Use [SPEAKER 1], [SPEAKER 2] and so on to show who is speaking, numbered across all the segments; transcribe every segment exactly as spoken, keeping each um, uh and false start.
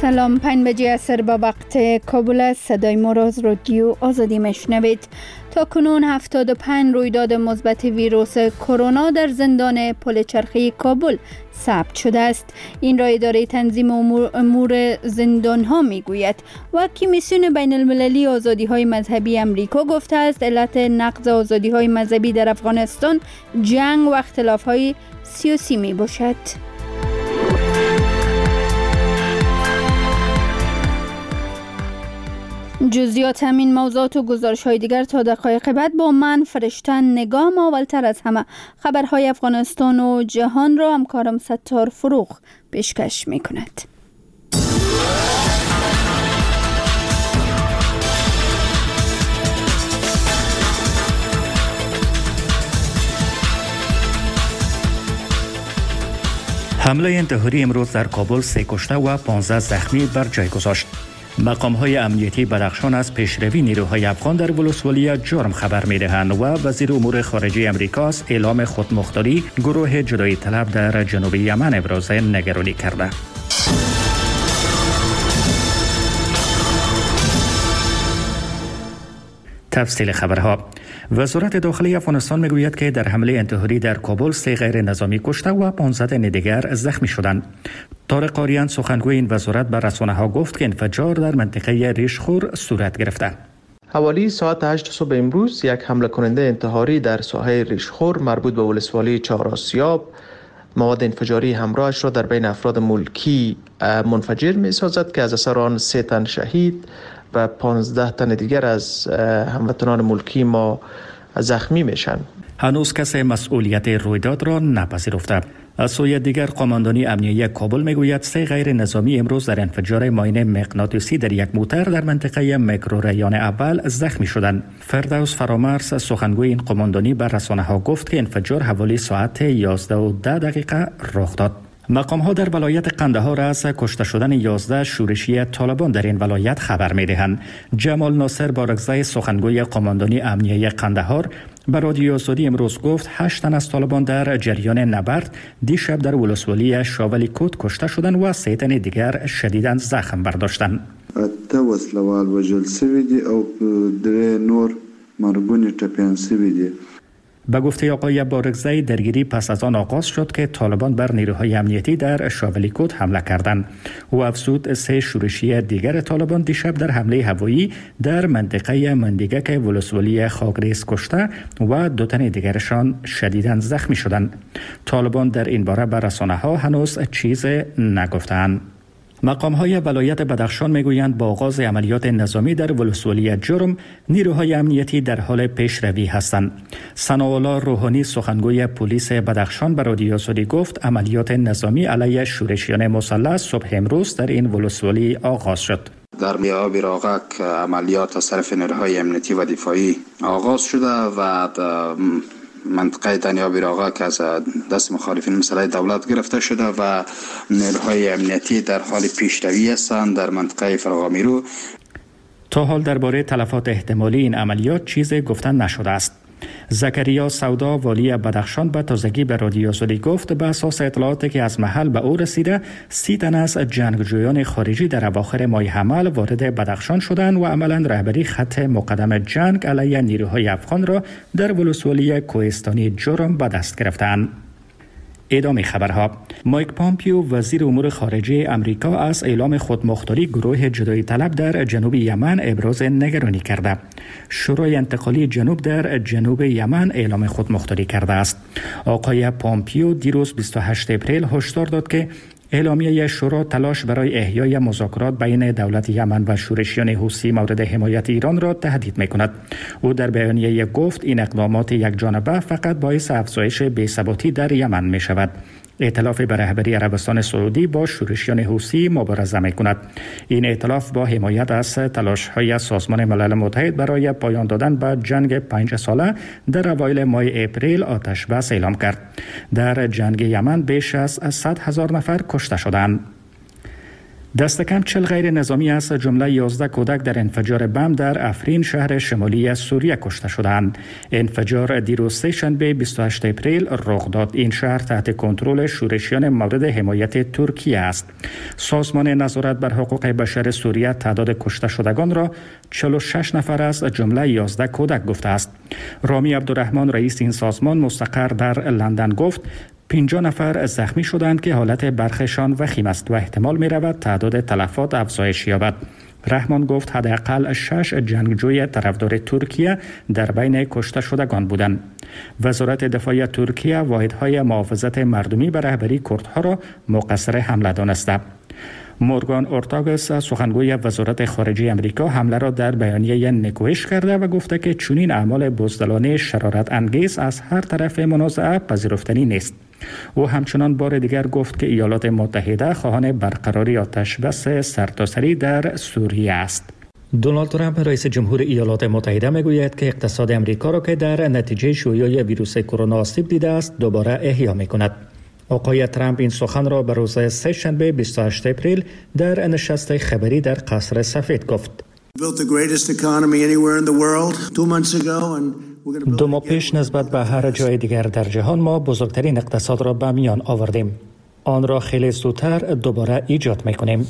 [SPEAKER 1] سلام، پنج بجه عصر با وقت کابل است. صدای ما را از رادیو آزادی میشنوید. تا کنون هفتاد و پنج رویداد مثبت ویروس کرونا در زندان پل چرخی کابل ثبت شده است. این را اداره تنظیم امور, امور زندان ها می گوید و کمیسیون بین المللی آزادی های مذهبی امریکا گفته است علت نقض آزادی های مذهبی در افغانستان جنگ و اختلاف های سیاسی می باشد. جزئیات همین موضوعات و گزارش های دیگر تا دقایق بعد با من فرشته نگام. اولتر از همه خبرهای افغانستان و جهان را همکارم ستار فروغ پیشکش می کند.
[SPEAKER 2] حمله انتحاری امروز در کابل سه کشته و پانزده زخمی بر جای گذاشت. مقام‌های امنیتی بدخشان از پیشروی نیروهای افغان در ولسوالی جرم خبر می‌دهند و وزیر امور خارجه امریکا از اعلام خودمختاری گروه جدایی طلب در جنوب یمن ابراز نگرانی کرده. تفصیل خبرها. وزارت داخلی افغانستان میگوید که در حمله انتحاری در کابل سه غیر نظامی کشته و پانزده دیگر زخمی شدند. طارق قاریان سخنگوی این وزارت به رسانه‌ها گفت که انفجار در منطقه ریشخور صورت گرفته.
[SPEAKER 3] حوالی ساعت هشت صبح امروز یک حمله کننده انتحاری در ساحه ریشخور مربوط به ولسوالی چهار آسیاب مواد انفجاری همراهش را در بین افراد ملکی منفجر می سازد که از اثر آن سه تن شهید و پانزده تن دیگر از هموطنان ملکی ما زخمی میشن.
[SPEAKER 2] هنوز کسی مسئولیت رویداد را نپذیرفته. از سوی دیگر قماندانی امنیتی کابل میگوید سه غیر نظامی امروز در انفجار ماین مغناطیسی در یک موتر در منطقه میکروریان اول زخمی شدند. فردوس فرامرز سخنگوی این قماندانی به رسانه‌ها گفت که انفجار حوالی ساعت یازده و ده دقیقه رخ داد. مقام ها در ولایت قندهار از کشته شدن یازده شورشی طالبان در این ولایت خبر می دهند. جمال ناصر بارگزای سخنگوی قماندانی امنیتی قندهار به رادیو آزادی امروز گفت هشت تن از طالبان در جریان نبرد دیشب در ولسوالی شاولی کود کشته شدند و سه تن دیگر شدیداً زخم برداشتند.
[SPEAKER 4] اته وسلوال وژل شوي دي او درې نور مرګونه ټپیان شوي دي.
[SPEAKER 2] به گفته آقای بارگزای درگیری پس از آن آغاز شد که طالبان بر نیروهای امنیتی در شاولیکوت حمله کردند. او افزود سه شورشی دیگر طالبان دیشب در حمله هوایی در منطقه مندیگک ولسوالی خاکریز کشته و دو تن دیگرشان شدیداً زخمی شدند. طالبان در این باره به رسانه‌ها هنوز چیز نگفتند. مقام‌های ولایت بدخشان میگویند با آغاز عملیات نظامی در ولسوالی جرم نیروهای امنیتی در حال پیشروی هستند. ثناءالله روحانی سخنگوی پلیس بدخشان به رادیو آزادی گفت عملیات نظامی علیه شورشیان مسلح صبح امروز در این ولسوالی آغاز شد.
[SPEAKER 5] در میاب راغک عملیات از طرف نیروهای امنیتی و دفاعی آغاز شده و منطقه دنیاب راغا که از دست مخالفین مسلح دولت گرفته شده و نیروهای امنیتی در حال پیشروی هستند در منطقه فرغامیرو.
[SPEAKER 2] تا حال درباره تلفات احتمالی این عملیات چیزی گفتن نشده است. زکریا سودا والی بدخشان به تازگی به رادیو آزادی گفت به اساس اطلاعاتی که از محل به او رسیده سی تن از جنگجویان خارجی در اواخر ماه حمل وارد بدخشان شدند و عملا رهبری خط مقدم جنگ علیه نیروهای افغان را در ولسوالی کوهستانی جرم به دست گرفتند. ادامه خبرها. مایک پامپیو وزیر امور خارجه امریکا از اعلام خودمختاری گروه جدایی طلب در جنوب یمن ابراز نگرانی کرده. شورای انتقالی جنوب در جنوب یمن اعلام خودمختاری کرده است. آقای پامپیو دیروز بیست و هشتم اپریل هشدار داد که اعلامیه شورا تلاش برای احیای مذاکرات بین دولت یمن و شورشیان حوثی مورد حمایت ایران را تهدید می‌کند. او در بیانیه گفت این اقدامات یکجانبه فقط باعث افزایش بی‌ثباتی در یمن می‌شود. ائتلاف به رهبری عربستان سعودی با شورشیان حوثی مبارزه می‌کند. این ائتلاف با حمایت از تلاش‌های سازمان ملل متحد برای پایان دادن به جنگ پنج ساله در اوایل ماه اپریل آتش بس اعلام کرد. در جنگ یمن بیش از صد هزار نفر کشته شدند. دست کم چهل غیر نظامی از جمله یازده کودک در انفجار بم در افرین شهر شمالی سوریه کشته شدند. انفجار دیروز سه‌شنبه بیست و هشتم اپریل رخ داد. این شهر تحت کنترل شورشیان مورد حمایت ترکیه است. سازمان نظارت بر حقوق بشر سوریه تعداد کشته شدگان را چهل و شش نفر از جمله یازده کودک گفته است. رامی عبدالرحمن رئیس این سازمان مستقر در لندن گفت پنجاه نفر زخمی شدند که حالت برخشان وخیم است و احتمال می رود تعداد تلفات افزایش یابد. رحمان گفت حداقل شش جنگجوی طرفدار ترکیه در بین کشته شدگان بودند. وزارت دفاع ترکیه واحدهای محافظت مردمی به رهبری کردها را مقصر حمله دانسته. مورگان اورتاگس سخنگوی وزارت خارجه امریکا حمله را در بیانیه نکوهش کرده و گفته که چنین اعمال بزدلانه شرارت انگیز از هر طرف منازعه پذیرفتنی نیست. او همچنان بار دیگر گفت که ایالات متحده خواهان برقراری آتش بس سرتاسری در سوریه است. دونالد ترامپ رئیس جمهور ایالات متحده میگوید که اقتصاد امریکا را که در نتیجه شیوع ویروس کرونا آسیب دیده است دوباره احیا میکند. آقای ترامپ این سخن را به روز سه‌شنبه بیست و هشتم اپریل در نشست خبری در قصر سفید گفت. دو ماه پیش نسبت به هر جای دیگر در جهان ما بزرگترین اقتصاد را به میان آوردیم. آن را خیلی زودتر دوباره ایجاد میکنیم.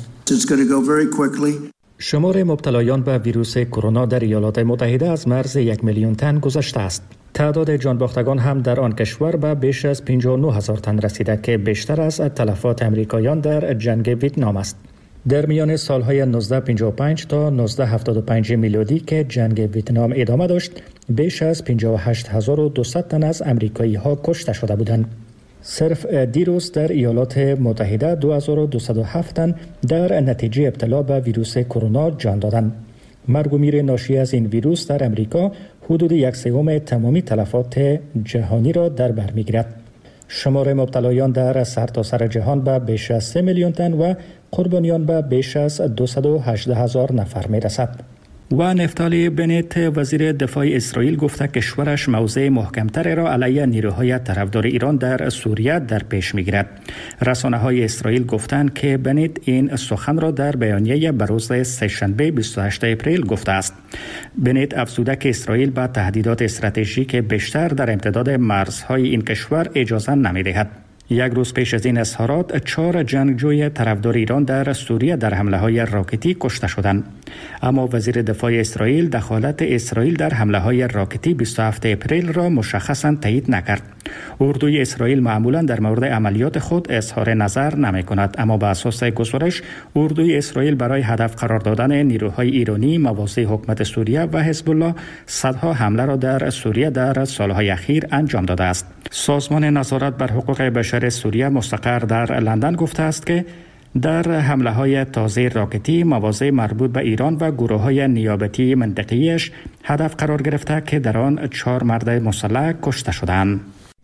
[SPEAKER 2] شمار مبتلایان به ویروس کرونا در ایالات متحده از مرز یک میلیون تن گذشته است. تعداد جانباختگان هم در آن کشور به بیش از پنجاه و نه هزار تن رسیده که بیشتر از تلفات امریکاییان در جنگ ویتنام است. در میان سالهای نوزده پنجاه و پنج تا نوزده هفتاد و پنج میلادی که جنگ ویتنام ادامه داشت، بیش از پنجاه و هشت هزار و دویست تن از امریکایی ها کشته شده بودند. صرف دیروز در ایالات متحده دو هزار و دویست و هفت تن در نتیجه ابتلا به ویروس کرونا جان دادند. مرگ و میر ناشی از این ویروس در امریکا حدود یک سوم تمامی تلفات جهانی را در بر میگیرد. شمار مبتلایان در سرتاسر جهان به بیش از سه میلیون تن و قربانیان به بیش از دویست و هجده هزار نفر می رسد. و نفتالی بنت وزیر دفاع اسرائیل گفته کشورش موضع محکمتر را علیه نیروهای طرفدار ایران در سوریه در پیش میگیرد. رسانه های اسرائیل گفتند که بنت این سخن را در بیانیه به روز سه‌شنبه بیست و هشتم اپریل گفته است. بنت افزوده که اسرائیل به تهدیدات استراتژیک بیشتر در امتداد مرزهای این کشور اجازه نمیدهد. یک روز پیش از این اظهارات چهار جنگجوی طرفدار ایران در سوریه در حمله های راکتی کشته شدند. اما وزیر دفاع اسرائیل دخالت اسرائیل در حمله های راکتی بیست و هفتم اپریل را مشخصاً تایید نکرد. اردوی اسرائیل معمولاً در مورد عملیات خود اظهار نظر نمی کند، اما به اساس گزارش اردوی اسرائیل برای هدف قرار دادن نیروهای ایرانی موازی حکومت سوریه و حزب الله صدها حمله را در سوریه در سالهای اخیر انجام داده است. سازمان نظارت بر حقوق بشر سوریه مستقر در لندن گفته است که در حمله های تازه راکتی مواضع مربوط به ایران و گروه های نیابتی منطقیش هدف قرار گرفته که در آن چهار مرد مسلح کشته شدند.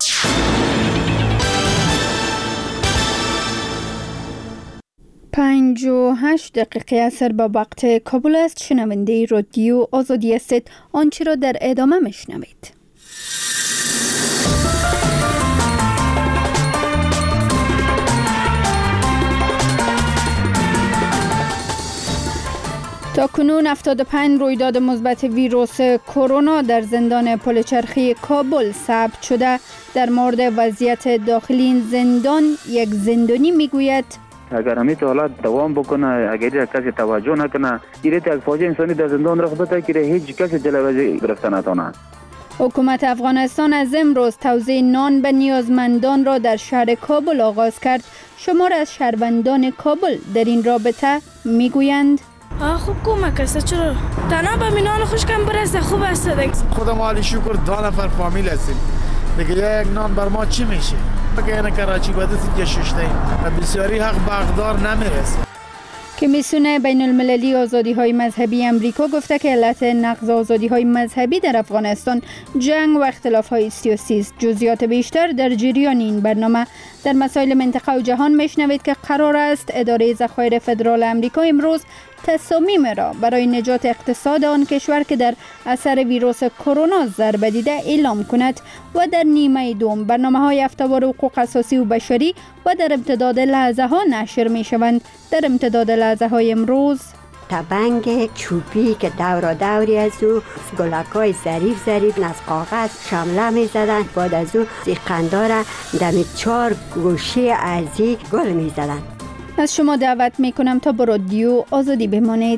[SPEAKER 1] پنج و هشت دقیقه اثر با وقت کابل است. شنونده رادیو آزادی هستید. آنچه را در ادامه میشنوید. تا کنون هفتاد و پنج رویداد مثبت ویروس کرونا در زندان پلچرخی کابل ثبت شده. در مورد وضعیت داخلی این زندان یک زندانی میگوید
[SPEAKER 6] اگر همین حالت دوام بکنه، اگر کسی توجه نکنه، این یک فاجعه انسانی در زندان رخ بده که هیچ کسی جلوی گرفتن نتونه.
[SPEAKER 1] حکومت افغانستان از امروز توزیع نان به نیازمندان را در شهر کابل آغاز کرد. شمار از شهروندان کابل در این رابطه میگویند
[SPEAKER 7] خوب کمک است، چرا تنها به نان خوش کم برسه خوب است.
[SPEAKER 8] خودم عالی شکر دو نفر فامیل هستیم دیگه، یک نان بر ما چی میشه؟ اگه این کراچی بده سید ششته و بسیاری حق بغدار نمیرسه.
[SPEAKER 1] کمیسیون بین المللی آزادی های مذهبی امریکا گفته که علت نقض آزادی های مذهبی در افغانستان جنگ و اختلاف های سیاسی است. جزئیات بیشتر در جریان این برنامه در مسائل منطقه و جهان میشنوید که قرار است اداره ذخایر فدرال امریکا امروز تصامیم را برای نجات اقتصاد آن کشور که در اثر ویروس کرونا ضربه دیده اعلام کند و در نیمه دوم برنامه‌های هفته‌وار حقوق اساسی و بشری و در امتداد لحظه ها نشر می شوند. در امتداد لحظه های امروز
[SPEAKER 9] تبنگ چوبی که دورا دوری از او گلکای ظریف ظریف از کاغذ شمله می زدن، بعد از او سیقندار دمی چار گوشه ارزی گل می زدن.
[SPEAKER 1] از شما دعوت می کنم تا با رادیو آزادی بمانید.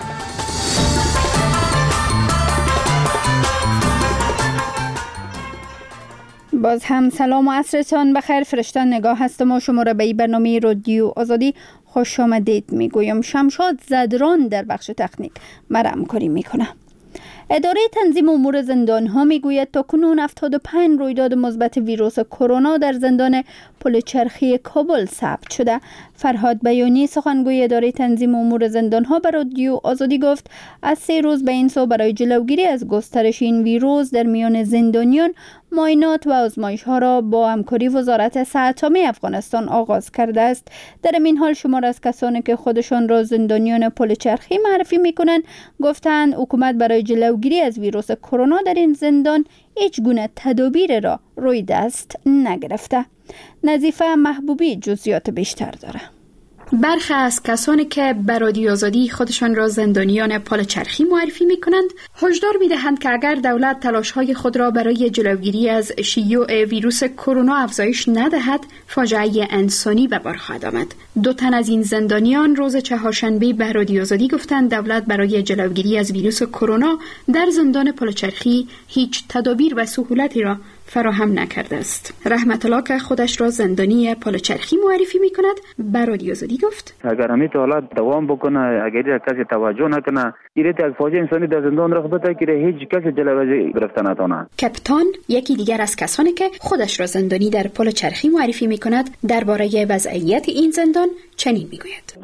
[SPEAKER 1] باز هم سلام و عصرتان بخیر. فرشتان نگاه هستم و شما را به این برنامه رادیو آزادی خوش آمدید می گویم. شمشاد زدران در بخش تکنیک مرا همکاری می کنه. اداره تنظیم امور زندان ها می گوید تا کنون هفتاد و پنج رویداد مثبت ویروس کرونا در زندان پل چرخی کابل ثبت شده. فرهاد بیانی سخنگوی اداره تنظیم امور زندان ها به رادیو آزادی گفت از سه روز به این سو برای جلوگیری از گسترش این ویروس در میان زندانیان معاینات و آزمایش ها را با همکاری وزارت صحت عامه افغانستان آغاز کرده است. در این حال شمار از کسانی که خودشان را زندانیان پل چرخی معرفی میکنند گفتند حکومت برای جلوگیری از ویروس کرونا در این زندان هیچ گونه تدابیر را روی دست نگرفته. نظیفه محبوبی جزئیات بیشتر داره.
[SPEAKER 10] برخی از کسانی که به رادیو آزادی خودشان را زندانیان پل چرخی معرفی می کنند هشدار می دهند که اگر دولت تلاش‌های خود را برای جلوگیری از شیوع ویروس کرونا افزایش ندهد فاجعه انسانی به بار خواهد آمد. دو تن از این زندانیان روز چهارشنبه به رادیو آزادی گفتند دولت برای جلوگیری از ویروس کرونا در زندان پل چرخی هیچ تدابیر و سهولتی را فراهم نکرده است. رحمت الله که خودش را زندانی پل چرخی معرفی می کند به رادیو آزادی گفت
[SPEAKER 6] اگر همین حالات دوام بکنه، اگر کسی توجه نکنه، ایراد از فاجعه انسانی در زندان رخ بده که هیچ کسی جلوه گرفته نتونه.
[SPEAKER 10] کپتان یکی دیگر از کسانی که خودش را زندانی در پل چرخی معرفی می کند درباره وضعیت این زندان چنین می گوید.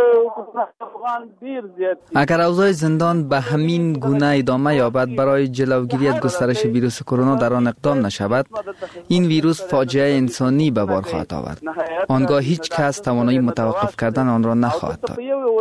[SPEAKER 11] اگر اوضاع زندان به همین گونه ادامه یابد برای جلوگیری از گسترش ویروس کرونا در آن اقدام نشود، این ویروس فاجعه انسانی به بار خواهد آورد. آنگاه هیچ کس توانایی متوقف کردن آن را نخواهد داشت.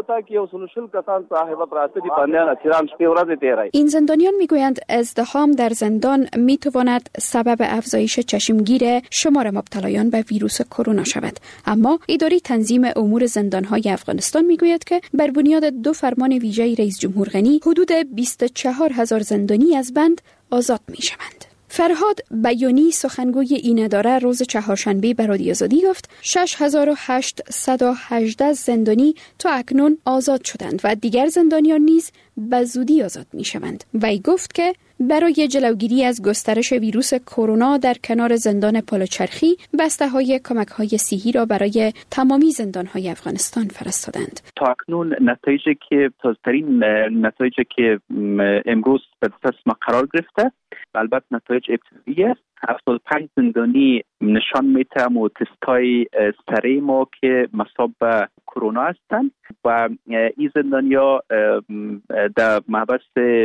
[SPEAKER 10] این زندانیان میگویند ازدحام در زندان میتواند سبب افزایش چشمگیر شمار مبتلایان به ویروس کرونا شود. اما اداره تنظیم امور زندان‌های افغانستان میگوید که بر بنیاد دو فرمان ویژه رئیس جمهور غنی حدود بیست و چهار هزار زندانی از بند آزاد میشوند. فرهاد بیانی سخنگوی این اداره روز چهارشنبه به رادیو آزادی گفت شش هزار و هشتصد و هجده زندانی تا اکنون آزاد شدند و دیگر زندانیان نیز به زودی آزاد می شوند. وی گفت که برای جلوگیری از گسترش ویروس کرونا در کنار زندان پل چرخی بسته های کمک های صحی را برای تمامی زندان های افغانستان فرستادند.
[SPEAKER 12] تا اکنون نتایجی که تازه‌ترین نتایجی که امروز به دست ما قرار گرفته البته نتایج ابتدایی است. هفتاد و پنج زندانی نشان میده و تستای سری ما که مصاب به کرونا هستند و این زندانیا در محبس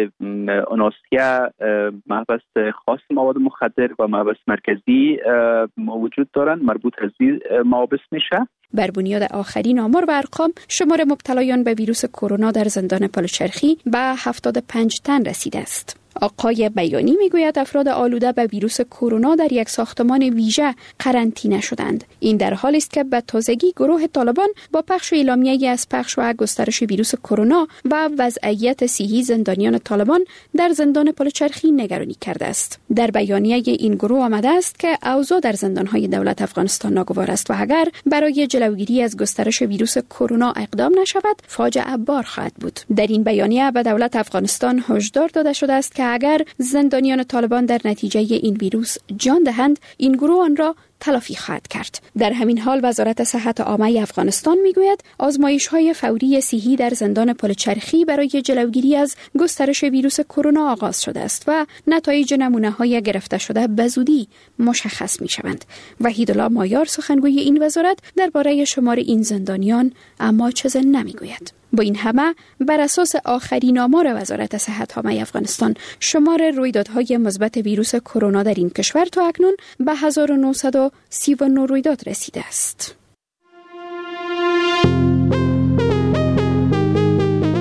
[SPEAKER 12] اناسیه، محبس خاص مواد مخدر و محبس مرکزی وجود دارند، مربوط از این محابس میشه.
[SPEAKER 10] بر بنیاد آخرین آمار و ارقام شمار مبتلایان به ویروس کرونا در زندان پل چرخی به هفتاد و پنج تن رسیده است. آقای بیانی میگوید افراد آلوده به ویروس کرونا در یک ساختمان ویژه قرنطینه شدند. این در حالی است که به تازگی گروه طالبان با پخش اعلامیه‌ای از پخش و گسترش ویروس کرونا و وضعیت صحی زندانیان طالبان در زندان پل چرخی نگرانی کرده است. در بیانیه این گروه آمده است که اوضاع در زندان‌های دولت افغانستان ناگوار است و اگر برای جلوگیری از گسترش ویروس کرونا اقدام نشود فاجعه بار خواهد بود. در این بیانیه به دولت افغانستان هشدار داده شده است که اگر زندانیان طالبان در نتیجه این ویروس جان دهند این گروه آن را تلافی خواهد کرد. در همین حال وزارت صحت عامه افغانستان میگوید آزمایش‌های فوری صحی در زندان پل چرخی برای جلوگیری از گسترش ویروس کرونا آغاز شده است و نتایج نمونه‌های گرفته شده به زودی مشخص می‌شوند. وحیدالله مایار سخنگوی این وزارت درباره شمار این زندانیان اما چیزی نمیگوید. با این همه بر اساس آخرین آمار وزارت صحت عامه افغانستان شمار رویدادهای مثبت ویروس کرونا در این کشور تا اکنون به هزار و نهصد و سی و نه رویداد رسیده است.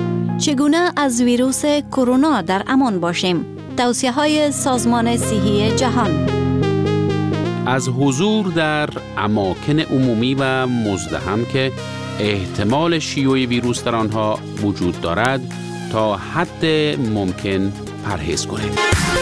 [SPEAKER 13] چگونه از ویروس کرونا در امان باشیم؟ توصیه های سازمان صحی جهان.
[SPEAKER 14] از حضور در اماکن عمومی و مزدحم که احتمال شیوع ویروس در آنها وجود دارد تا حد ممکن پرهیز کنید.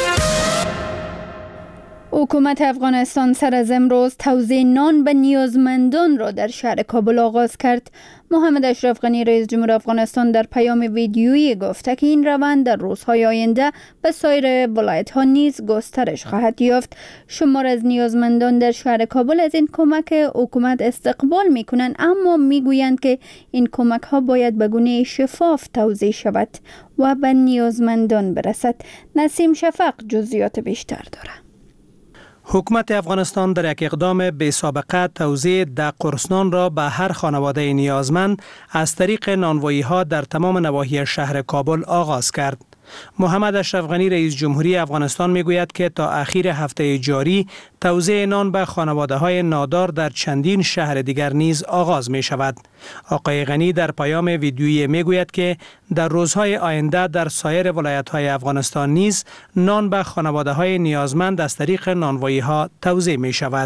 [SPEAKER 1] حکومت افغانستان سر از امروز توزیع نان به نیازمندان را در شهر کابل آغاز کرد. محمد اشرف غنی رئیس جمهور افغانستان در پیام ویدیویی گفت که این روند در روزهای آینده به سایر ولایت‌ها نیز گسترش خواهد یافت. شمار از نیازمندان در شهر کابل از این کمک حکومت استقبال می‌کنند، اما می‌گویند که این کمک‌ها باید به گونه شفاف توزیع شود و به نیازمندان برسد. نسیم شفق جزئیات بیشتر دارد.
[SPEAKER 15] حکومت افغانستان در یک اقدام بی سابقه توزیع ده قرص نان را به هر خانواده نیازمند از طریق نانوایی ها در تمام نواحی شهر کابل آغاز کرد. محمد اشرف غنی رئیس جمهوری افغانستان میگوید که تا اخیر هفته جاری توزیع نان به خانواده های نادار در چندین شهر دیگر نیز آغاز می شود. آقای غنی در پیام ویدیویی میگوید که در روزهای آینده در سایر ولایت های افغانستان نیز نان به خانواده های نیازمند از طریق نانوایی ها توزیع می شود.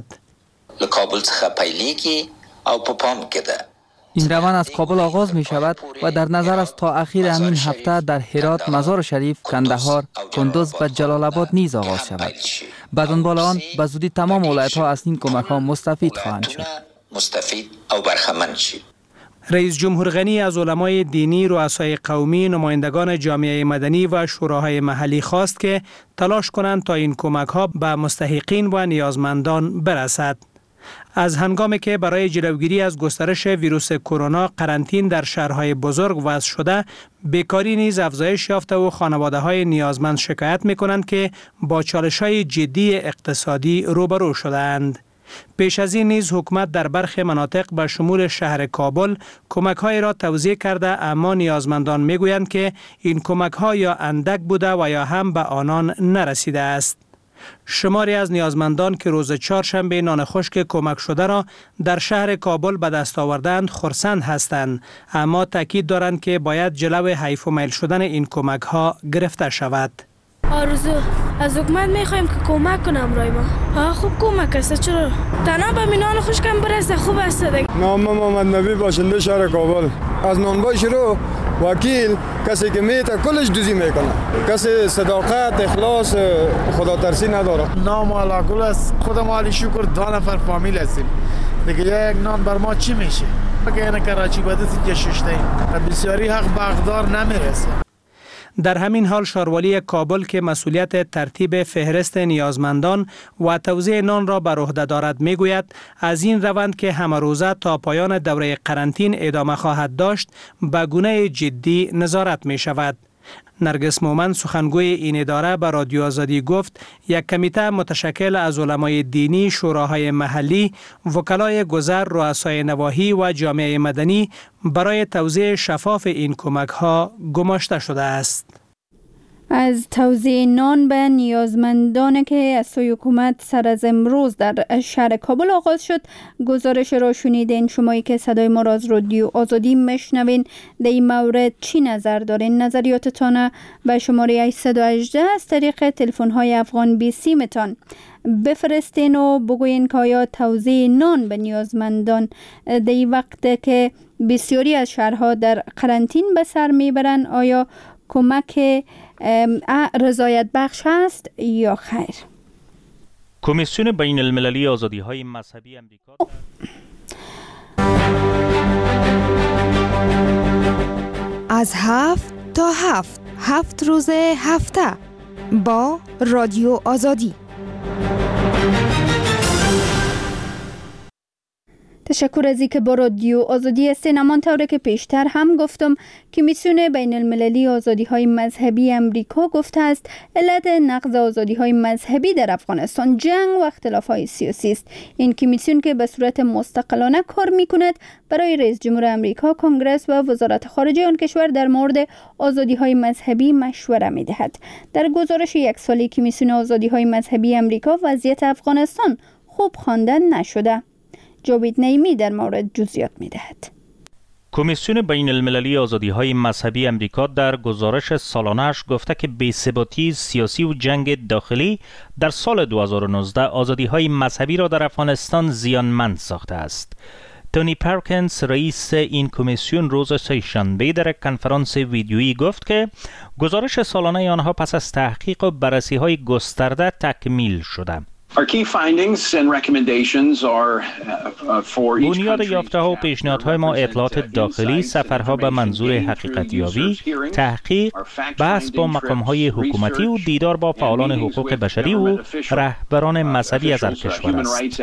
[SPEAKER 16] لکابل څخه پیلیږي او په پام کې ده.
[SPEAKER 11] این روند از کابل آغاز می شود و در نظر است تا اخیر همین هفته در هرات، مزار شریف، کندهار، کندوز و جلال آباد نیز آغاز شود. بعد آن بالا آن به زودی تمام ولایت ها از این کمک ها مستفید خواهند شد.
[SPEAKER 16] مستفید او برخمند شد.
[SPEAKER 15] رئیس جمهور غنی از علمای دینی، رؤسای قومی، نمایندگان جامعه مدنی و شوراهای محلی خواست که تلاش کنند تا این کمک ها به مستحقین و نیازمندان برسد. از هنگامی که برای جلوگیری از گسترش ویروس کرونا قرنطین در شهرهای بزرگ وضع شده، بیکاری نیز افزایش یافته و خانواده‌های نیازمند شکایت می‌کنند که با چالش‌های جدی اقتصادی روبرو شده‌اند. پیش از این نیز حکومت در برخی مناطق به شمول شهر کابل کمک‌های را توزیع کرده، اما نیازمندان می‌گویند که این کمک‌ها یا اندک بوده و یا هم به آنان نرسیده است. شماری از نیازمندان که روز چهارشنبه نان خشک کمک شده را در شهر کابل به دست آوردند خرسند هستند، اما تاکید دارند که باید جلو حیف و میل شدن این کمک ها گرفته شود.
[SPEAKER 7] آرزو از حکومت میخوایم که کمک کنم رای ما. ها خوب کمک است، چرا تنها به می نان خشکم برسه خوب است دیگه.
[SPEAKER 17] نام محمد نبی باشنده شهر کابل. از نانوایی شروع وکیل کسی که میته کلش دوزی میکنه، کسی صداقت اخلاص خدا ترسی نداره.
[SPEAKER 8] نام علا کل است، خودم عالی شکر دو نفر فامیل هستیم دیگه. یک نان بر ما چی میشه؟ اگه این کراچی بده سید ششتیم بسیاری حق بغدار نمیرسه.
[SPEAKER 15] در همین حال شاروالی کابل که مسئولیت ترتیب فهرست نیازمندان و توزیع نان را بر عهده دارد میگوید از این روند که همه روزه تا پایان دوره قرنطین ادامه خواهد داشت به گونه جدی نظارت می شود. نرگس مومن سخنگوی این اداره به رادیو آزادی گفت یک کمیته متشکل از علمای دینی، شوراهای محلی، وکلای گذر، رؤسای نواحی و جامعه مدنی برای توزیع شفاف این کمک ها گماشته شده است.
[SPEAKER 1] از توزیع نان به نیازمندان که از سوی حکومت سر از امروز در شهر کابل آغاز شد گزارش را شنیدین. شمایی که صدای ما را از رادیو آزادی مشنوین در این مورد چی نظر دارین؟ نظریاتتان به شماره هشتصد و هجده از طریق تلفن های افغان بی سی متان بفرستین و بگوین که آیا توزیع نان به نیازمندان در این وقت که بسیاری از شهرها در قرنطین به سر میبرن آیا کمک رضایت بخش است یا خیر؟
[SPEAKER 18] کمیسیون بین المللی آزادی های مذهبی امریکا
[SPEAKER 19] از هفت تا هفت هفت روز هفته با رادیو آزادی.
[SPEAKER 1] تشکر از اینکه با رادیو آزادی هستین. امان طوره که پیشتر هم گفتم کمیسیون بین المللی آزادی های مذهبی امریکا گفته است علت نقض آزادی های مذهبی در افغانستان جنگ و اختلاف های سیاسی است. این کمیسیون که به صورت مستقلانه کار می کند برای رئیس جمهور امریکا، کنگره و وزارت خارجه آن کشور در مورد آزادی های مذهبی مشوره می دهد. در گزارش یک ساله کمیسیون آزادی های مذهبی امریکا وضعیت افغانستان خوب خواندن نشده. جاوید نعیمی در مورد جزئیات می دهد.
[SPEAKER 18] کمیسیون بین المللی آزادی های مذهبی امریکا در گزارش سالانه‌اش گفته که بی‌ثباتی سیاسی و جنگ داخلی در سال دو هزار و نوزده آزادی های مذهبی را در افغانستان زیانمند ساخته است. تونی پرکنز رئیس این کمیسیون روز سه‌شنبه در یک کنفرانس ویدیویی گفت که گزارش سالانه آنها پس از تحقیق و بررسی های گسترده تکمیل شده. بنیاد یافته ها و پیشنهادهای ما اطلاعات داخلی، سفرها به منظور حقیقت یابی، تحقیق، بحث با مقام های حکومتی و دیدار با فعالان حقوق بشری و رهبران مذهبی از هر کشور است.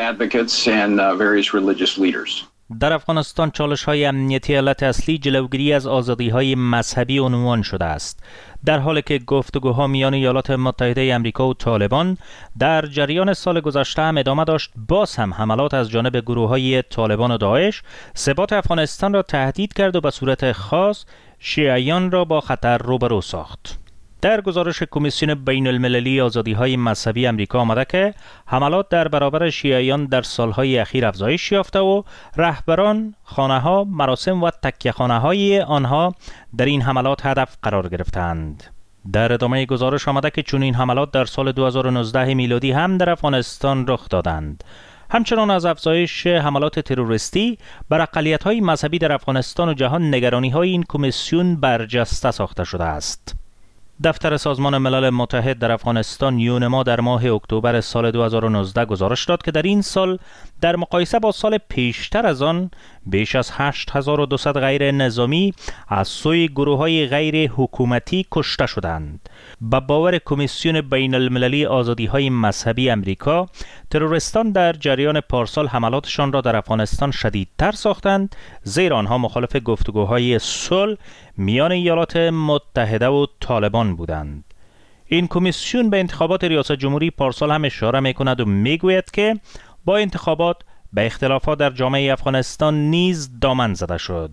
[SPEAKER 18] در افغانستان چالش های امنیتی علت اصلی جلوگیری از آزادی های مذهبی عنوان شده است، در حالی که گفتگوها میان ایالات متحده آمریکا و طالبان در جریان سال گذشته هم ادامه داشت. باز هم حملات از جانب گروه های طالبان و داعش ثبات افغانستان را تهدید کرد و به صورت خاص شیعیان را با خطر روبرو ساخت. در گزارش کمیسیون بین المللی آزادی های مذهبی امریکا آمده که حملات در برابر شیعیان در سالهای اخیر افزایش یافته و رهبران، خانه ها، مراسم و تکیه خانه های آنها در این حملات هدف قرار گرفتند. در ادامه گزارش آمده که چون این حملات در سال دو هزار و نوزده میلادی هم در افغانستان رخ دادند. همچنان از افزایش حملات تروریستی بر اقلیت‌های مذهبی در افغانستان و جهان نگرانی‌های این کمیسیون برجسته ساخته شده است. دفتر سازمان ملل متحد در افغانستان یونما در ماه اکتبر سال دو هزار و نوزده گزارش داد که در این سال در مقایسه با سال پیشتر از آن بیش از هشت هزار و دویست غیر نظامی از سوی گروه‌های غیر حکومتی کشته شدند. با باور کمیسیون بین المللی آزادی های مذهبی امریکا، تروریستان در جریان پارسال حملاتشان را در افغانستان شدیدتر ساختند، زیرا آنها مخالف گفتگوهای صلح میان ایالات متحده و طالبان بودند. این کمیسیون به انتخابات ریاست جمهوری پارسال هم اشاره می‌کند و می‌گوید که با انتخابات به اختلافات در جامعه افغانستان نیز دامن زده شد.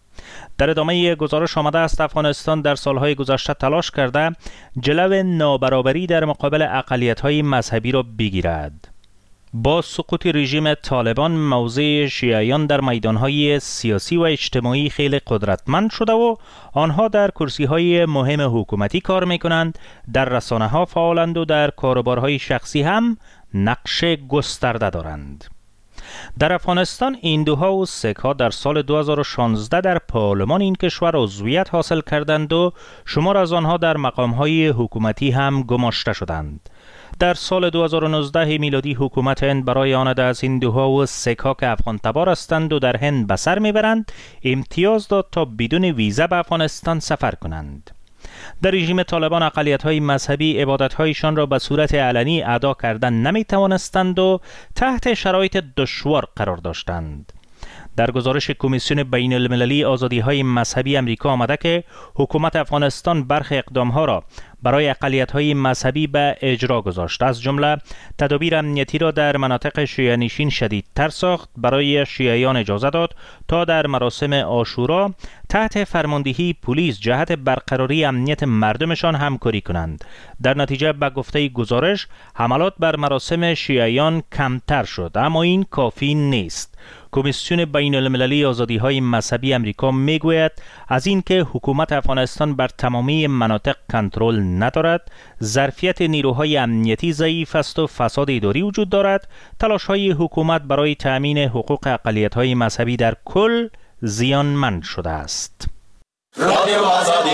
[SPEAKER 18] در ادامه گزارش آمده است افغانستان در سالهای گذشته تلاش کرده جلو نابرابری در مقابل اقلیت‌های مذهبی را بگیرد. با سقوط رژیم طالبان موضع شیعیان در میدانهای سیاسی و اجتماعی خیلی قدرتمند شده و آنها در کرسی‌های مهم حکومتی کار می‌کنند، در رسانه‌ها فعالند و در کاروبارهای شخصی هم نقش گسترده دارند. در افغانستان هندوها و سیک‌ها در سال دو هزار و شانزده در پارلمان این کشور عضویت حاصل کردند و شمار از آنها در مقام‌های حکومتی هم گماشته شدند. در سال دو هزار و نوزده میلادی حکومت هند برای آن از هندوها و سیک‌ها که افغان تبار هستند و در هند به سر میبرند امتیاز داد تا بدون ویزا به افغانستان سفر کنند. در رژیم طالبان اقلیت‌های مذهبی عبادت‌هایشان را به صورت علنی ادا کردن نمی‌توانستند و تحت شرایط دشوار قرار داشتند. در گزارش کمیسیون بین المللی آزادی های مذهبی امریکا آمده که حکومت افغانستان برخی اقدامها را برای اقلیت‌های مذهبی به اجرا گذاشت، از جمله تدابیر امنیتی را در مناطق شیعه نشین شدیدتر ساخت، برای شیعیان اجازه داد تا در مراسم عاشورا تحت فرماندهی پلیس جهت برقراری امنیت مردمشان همکاری کنند. در نتیجه به گفته گزارش حملات بر مراسم شیعیان کمتر شد، اما این کافی نیست. کمیسیون بین المللی آزادی های مذهبی امریکا میگوید از اینکه حکومت افغانستان بر تمامی مناطق کنترل ندارد، ظرفیت نیروهای امنیتی ضعیف است و فساد اداری وجود دارد، تلاش های حکومت برای تأمین حقوق اقلیت های مذهبی در کل زیانمند شده است. رادیو آزادی.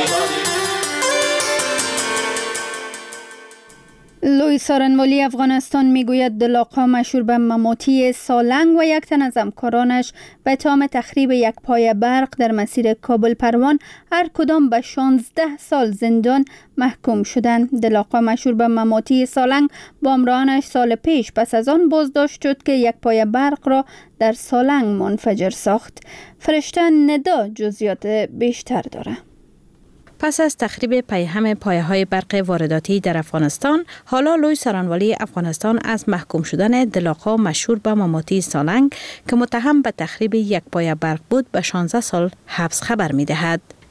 [SPEAKER 1] لوی سارنوالی افغانستان میگوید دلاق‌ها مشهور به مماتی سالنگ و یک تن از همکارانش به اتهام تخریب یک پایه برق در مسیر کابل پروان هر کدام به شانزده سال زندان محکوم شدند. دلاق‌ها مشهور به مماتی سالنگ با همراهانش سال پیش پس از آن بازداشت شد که یک پایه برق را در سالنگ منفجر ساخت. فرشته ندا جزئیات بیشتر داره.
[SPEAKER 20] پس از تخریب پیهم پایه‌های برق وارداتی در افغانستان، حالا لوی سارنوالی افغانستان از محکوم شدن دلاق‌ها مشهور به مماتی سالنگ که متهم به تخریب یک پایه برق بود به شانزده سال حبس خبر می‌دهد.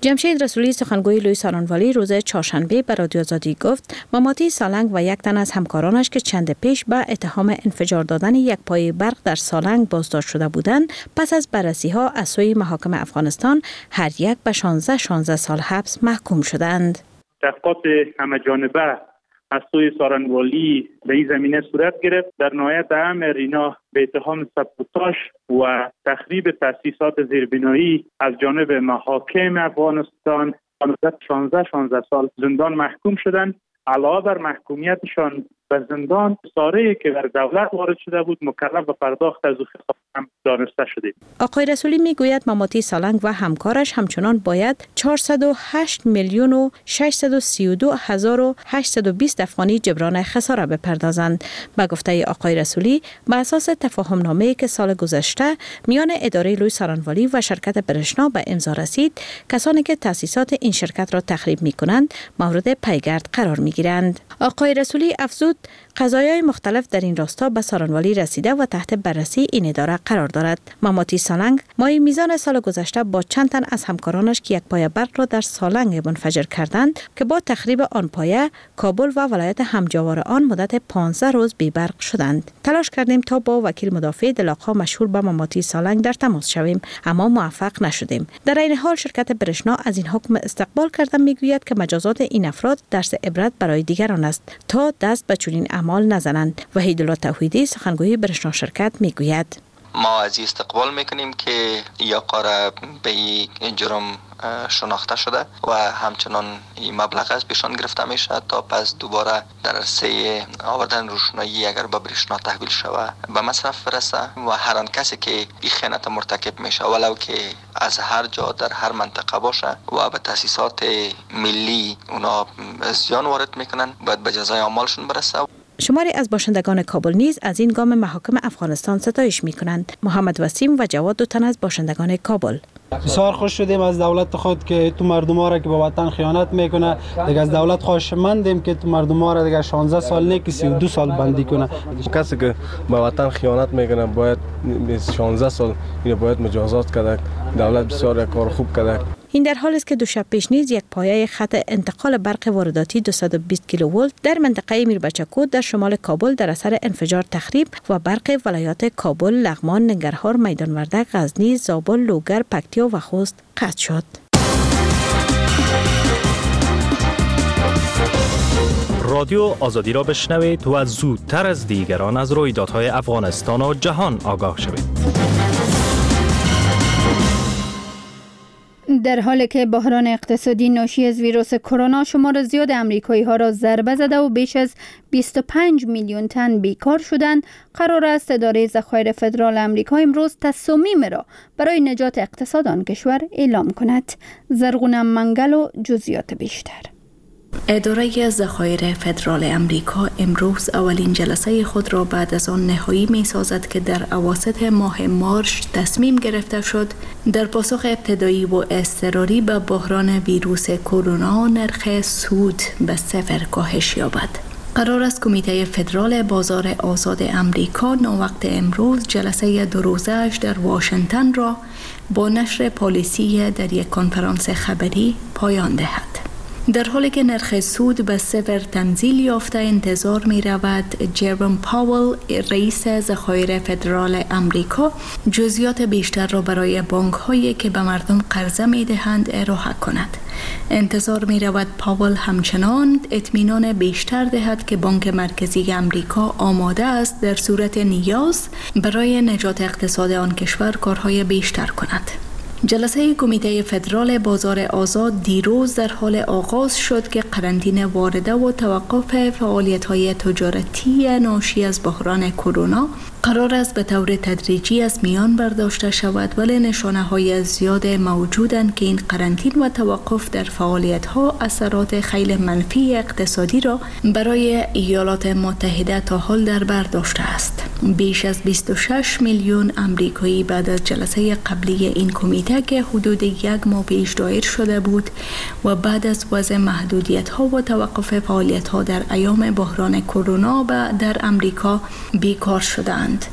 [SPEAKER 20] جمشید رسولی سخنگوی لوی سارانوالی روز چهارشنبه به رادیو آزادی گفت ماماتی سالنگ و یک تن از همکارانش که چند پیش به اتهام انفجار دادن یک پایه برق در سالنگ بازداشت شده بودند پس از بررسی ها از سوی محاکم افغانستان هر یک به شانزده شانزده سال حبس محکوم شدند.
[SPEAKER 21] تحقیقات همه جانبه از سوی سارانوالی به این زمینه صورت گرفت. در نهایت امر اینا به اتهام سابوتاژ و تخریب تأسیسات زیربنایی از جانب محاکم افغانستان مدت شانزده شانزده سال زندان محکوم شدند. علاوه بر محکومیتشان به زندان، ساره‌ای که در دولت وارد شده بود مکلف به پرداخت از او خسارت هم دانسته شدید.
[SPEAKER 20] آقای رسولی میگوید ماماتی سالنگ و همکارش همچنان باید چهارصد و هشت میلیون و ششصد و سی و دو هزار و هشتصد و بیست افغانی جبران خسارت بپردازند. به گفته آقای رسولی به اساس تفاهم نامه‌ای که سال گذشته میان اداره لوی سارانوالی و شرکت برشنا به امضا رسید، کسانی که تأسیسات این شرکت را تخریب می‌کنند مورد پیگرد قرار می‌گیرند. آقای رسولی افزود قضایای مختلف در این راستا به سارانوالی رسیده و تحت بررسی این اداره قرار دارد. ماماتی سالنگ ماه میزان سال گذشته با چند تن از همکارانش که یک پایه برق را در سالنگ منفجر کردند که با تخریب آن پایه کابل و ولایت همجوار آن مدت پانزده روز بی برق شدند. تلاش کردیم تا با وکیل مدافع دلاغ‌ها مشهور به ماماتی سالنگ در تماس شویم اما موفق نشدیم. در این حال شرکت برشنا از این حکم استقبال کرده میگوید که مجازات این افراد درس عبرت برای دیگران است تا دست به چنین اعمال نزنند. وحیدالله توحیدی سخنگوی برشنا شرکت میگوید
[SPEAKER 22] ما از استقبال میکنیم که یا قاره به این جرم شناخته شده و همچنان این مبلغ از پیشان گرفته میشه تا پس دوباره در عرصه آوردن روشنایی اگر به برشنا تحویل شود به مصرف برسه و هر آن کسی که این خیانت مرتکب میشه ولو که از هر جا در هر منطقه باشه و به تاسیسات ملی اونا زیان وارد میکنن باید به جزای اعمالشون برسه.
[SPEAKER 20] شماری از باشندگان کابل نیز از این گام محاکم افغانستان ستایش می‌کنند. محمد وسیم و جواد دو تن از باشندگان کابل
[SPEAKER 23] بسیار خوش شدیم از دولت خود که تو مردم ها را که به وطن خیانت میکنه، دیگه از دولت خواهشمندیم که تو مردم ها را دیگه شانزده سال نه که سی و دو سال بندی کنه.
[SPEAKER 24] کسی که به وطن خیانت میکنه باید شانزده سال اینو باید مجازات کرده. دولت بسیار کار خوب کرده.
[SPEAKER 20] این در حالی است که دو شب پیش نیز یک پایه خط انتقال برق وارداتی دویست و بیست کیلوولت در منطقه میربچه در شمال کابل در اثر انفجار تخریب و برق ولایات کابل، لغمان، ننگرهار، میدان وردک، غزنی، زابل، لوگر، پکتیا و خوست قطع شد.
[SPEAKER 18] رادیو آزادی را بشنوید و زودتر از دیگران از رویدادهای افغانستان و جهان آگاه شوید.
[SPEAKER 1] در حالی که بحران اقتصادی ناشی از ویروس کرونا شمار زیاد امریکایی ها را ضربه زده و بیش از بیست و پنج میلیون تن بیکار شدند، قرار است اداره ذخایر فدرال آمریکا امروز تصامیم را برای نجات اقتصاد آن کشور اعلام کند. زرغون منگل و جزئیات بیشتر.
[SPEAKER 25] اداره ذخایر فدرال امریکا امروز اولین جلسه خود را بعد از آن نهایی می سازد که در اواسط ماه مارس تصمیم گرفته شد در پاسخ ابتدایی و اضطراری به بحران ویروس کرونا نرخ سود به صفر کاهش یابد. قرار است کمیته فدرال بازار آزاد امریکا ناوقت امروز جلسه دو روزه‌اش در واشنگتن را با نشر پالیسی در یک کنفرانس خبری پایان دهد. در حالی که نرخ سود به صفر تنزیل یافته انتظار می رود جرم پاول رئیس ذخایر فدرال امریکا جزئیات بیشتر را برای بانک هایی که به مردم قرضه می دهند ارائه کند. انتظار می رود پاول همچنان اطمینان بیشتر دهد که بانک مرکزی امریکا آماده است در صورت نیاز برای نجات اقتصاد آن کشور کارهای بیشتر کند. جلسه کمیته فدرال بازار آزاد دیروز در حال آغاز شد که قرنطینه وارده و توقف فعالیت‌های تجارتی ناشی از بحران کرونا قرار است به طور تدریجی از میان برداشته شود، ولی نشانه‌های زیاد موجودند که این قرنطینه و توقف در فعالیت‌ها اثرات خیلی منفی اقتصادی را برای ایالات متحده تا حال در بر داشته است. بیش از بیست و شش میلیون آمریکایی بعد از جلسه قبلی این کمیته که حدود یک ماه پیش دایر شده بود و بعد از وضع محدودیت‌ها و توقف فعالیت‌ها در ایام بحران کرونا در امریکا بیکار شدند.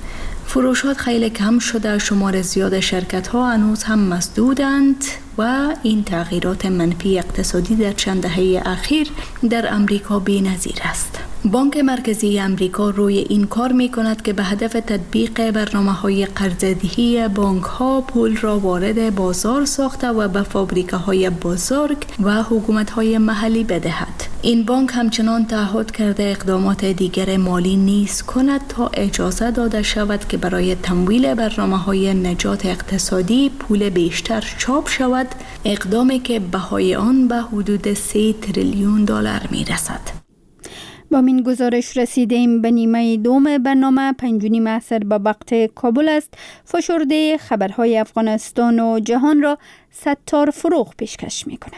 [SPEAKER 25] فروشات خیلی کم شده، شمار زیاد شرکت ها هنوز هم مسدودند و این تغییرات منفی اقتصادی در چند دهه اخیر در امریکا بی‌نظیر است. بانک مرکزی امریکا روی این کار می کند که به هدف تطبیق برنامه‌های قرضه‌دهی بانک‌ها پول را وارد بازار ساخته و به فابریکه‌های بزرگ و حکومت‌های محلی بدهد. این بانک همچنان تعهد کرده اقدامات دیگر مالی نیز کند تا اجازه داده شود که برای تمویل برنامه‌های نجات اقتصادی پول بیشتر چاپ شود، اقدامی که بهای آن به حدود سه تریلیون دلار می‌رسد.
[SPEAKER 1] با این گزارش رسیدیم به نیمه دوم برنامه. پنج و نیم عصر به وقت کابل است. فشرده خبرهای افغانستان و جهان را ستار فروغ پیشکش میکنه.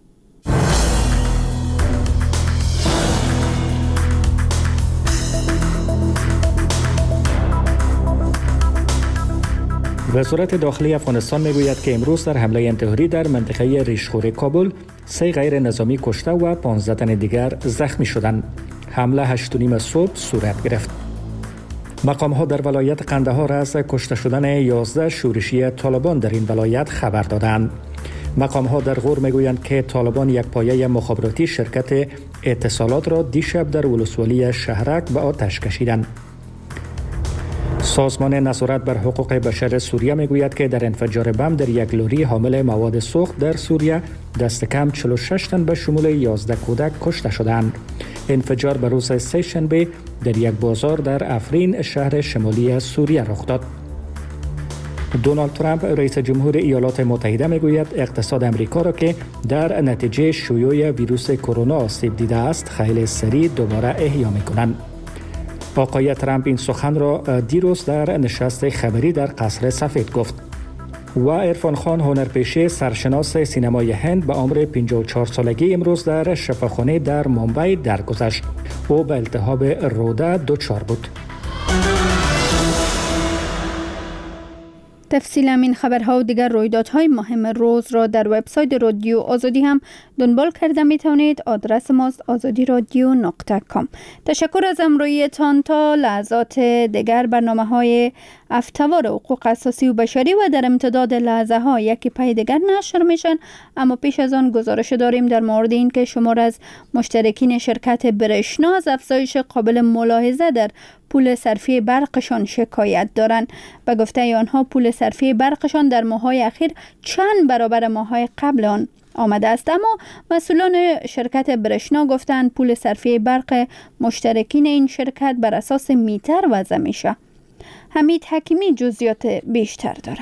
[SPEAKER 2] وزارت داخلی افغانستان میگوید که امروز در حمله انتحاری در منطقه ریشخور کابل سه غیر نظامی کشته و پانزده تن دیگر زخمی شدند. حمله هشت و نیم صبح صورت گرفت. مقام ها در ولایت قندهار از کشته شدن یازده شورشی طالبان در این ولایت خبر دادند. مقام ها در غور میگویند که طالبان یک پایه مخابراتی شرکت اتصالات را دیشب در ولسوالی شهرک به آتش کشیدند. سازمان نظارت بر حقوق بشر سوریه میگوید که در انفجار بم در یک لوری حامل مواد سوخت در سوریه دست کم چهل و شش تن به شمول یازده کودک کشته شدند. انفجار به روز سه شنبه در یک بازار در افرین شهر شمالی سوریه رخ داد. دونالد ترامپ رئیس جمهور ایالات متحده میگوید اقتصاد امریکا را که در نتیجه شیوع ویروس کرونا آسیب دیده است خیلی سریع دوباره احیا میکنند. آقای ترامپ این سخن را دیروز در نشست خبری در قصر سفید گفت. و عرفان خان هنرپیشه سرشناس سینمای هند به عمر پنجاه و چهار سالگی امروز در شفاخانه در ممبئی درگذشت. او به التهاب روده دچار بود.
[SPEAKER 1] تفصیل این خبرها و دیگر رویدادهای مهم روز را در وبسایت رادیو آزادی هم دنبال کرده می توانید. آدرس ماست آزادی رادیو نقطه کام. تشکر از همراهیتان. تا لحظات دیگر برنامه های افتوار حقوق اساسی و بشری و در امتداد لحظه ها یکی پای دیگر نشر میشن. اما پیش از آن گزارش داریم در مورد این که شمار از مشترکین شرکت برشنا از افزایش قابل ملاحظه در پول صرفی برقشان شکایت دارند. به گفته آنها پول صرفی برقشان در ماه‌های اخیر چند برابر ماه‌های قبل آن آمده است. اما مسئولان شرکت برشنا گفتند پول صرفی برق مشترکین این شرکت بر اساس میتر وضع میشه. حمید حکیمی جزئیات بیشتر داره.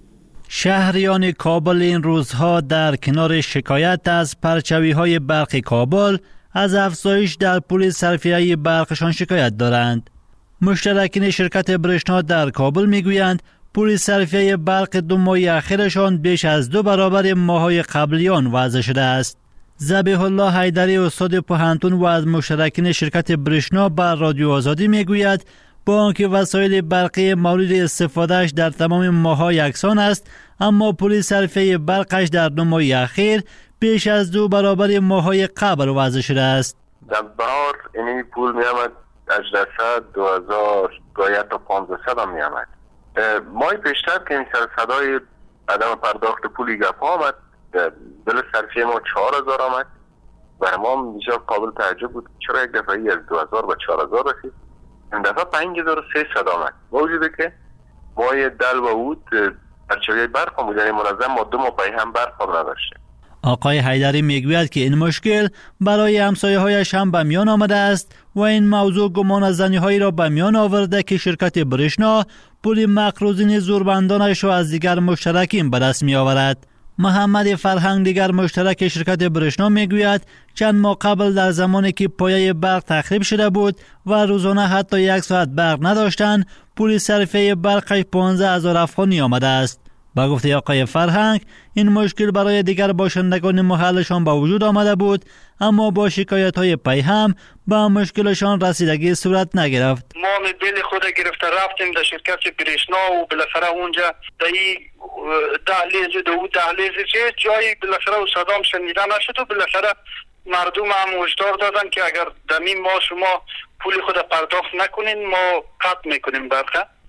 [SPEAKER 3] شهریان کابل این روزها در کنار شکایت از پرچوی‌های برق کابل از افزایش در پول صرفیه برقشان شکایت دارند. مشترکین شرکت برشنا در کابل میگویند پول صرفیه برق دو ماه اخیرشان بیش از دو برابر ماه‌های قبلیان وضع شده است. ذبیح الله حیدری استاد پوهنتون و از مشترکین شرکت برشنا بر رادیو آزادی میگوید با آنکه وسایل برقی مورد استفادهش در تمام ماه‌ها یکسان است، اما پول صرفیه برقش در دو ماه اخیر بیش از دو برابر ماه‌های قبل وضع شده است.
[SPEAKER 4] در بهار این پول میامد هجده صد، دو هزار، گاهی تا پانزده صد هم میامد. ماه پیشتر که این سر صدای عدم پرداخت پولی گپ آمد، بل صرفی ما چهار هزار آمد. برای ما بسیار قابل تعجب بود چرا یک دفعه از دو هزار به چهار هزار رسید. این دفعه پنج هزار و سیصد آمد. موجوده که ماه دل و بود پرچوی برق هم بود، یعنی منظم ما دو ماه پای هم برق هم نداشتیم.
[SPEAKER 3] آقای حیدری میگوید که این مشکل برای همسایه‌هایش هم به میان آمده است و این موضوع گمان زنی‌هایی را به میان آورده که شرکت برشنا پول مقروضین زوربندانش را از دیگر مشترکین به دست می‌آورد. محمد فرهنگ دیگر مشترک شرکت برشنا میگوید چند ماه قبل در زمانی که پایه برق تخریب شده بود و روزانه حتی یک ساعت برق نداشتند، پول صرفه برقش پانزده هزار افغانی آمده است. با گفته آقای فرهنگ این مشکل برای دیگر باشندگان محلشان به وجود آمده بود، اما با شکایت های پی هم به مشکلشان رسیدگی صورت نگرفت.
[SPEAKER 5] ما بیل خود گرفته رفتیم در شرکت برشنا و بالاخره اونجا در این دهلیز و دو دهلیز جایی بالاخره صدام شنیده نشد و بالاخره مردم هم هشدار دادن که اگر در این ماه شما پول خود پرداخت نکنین ما قطع میکنیم برقه.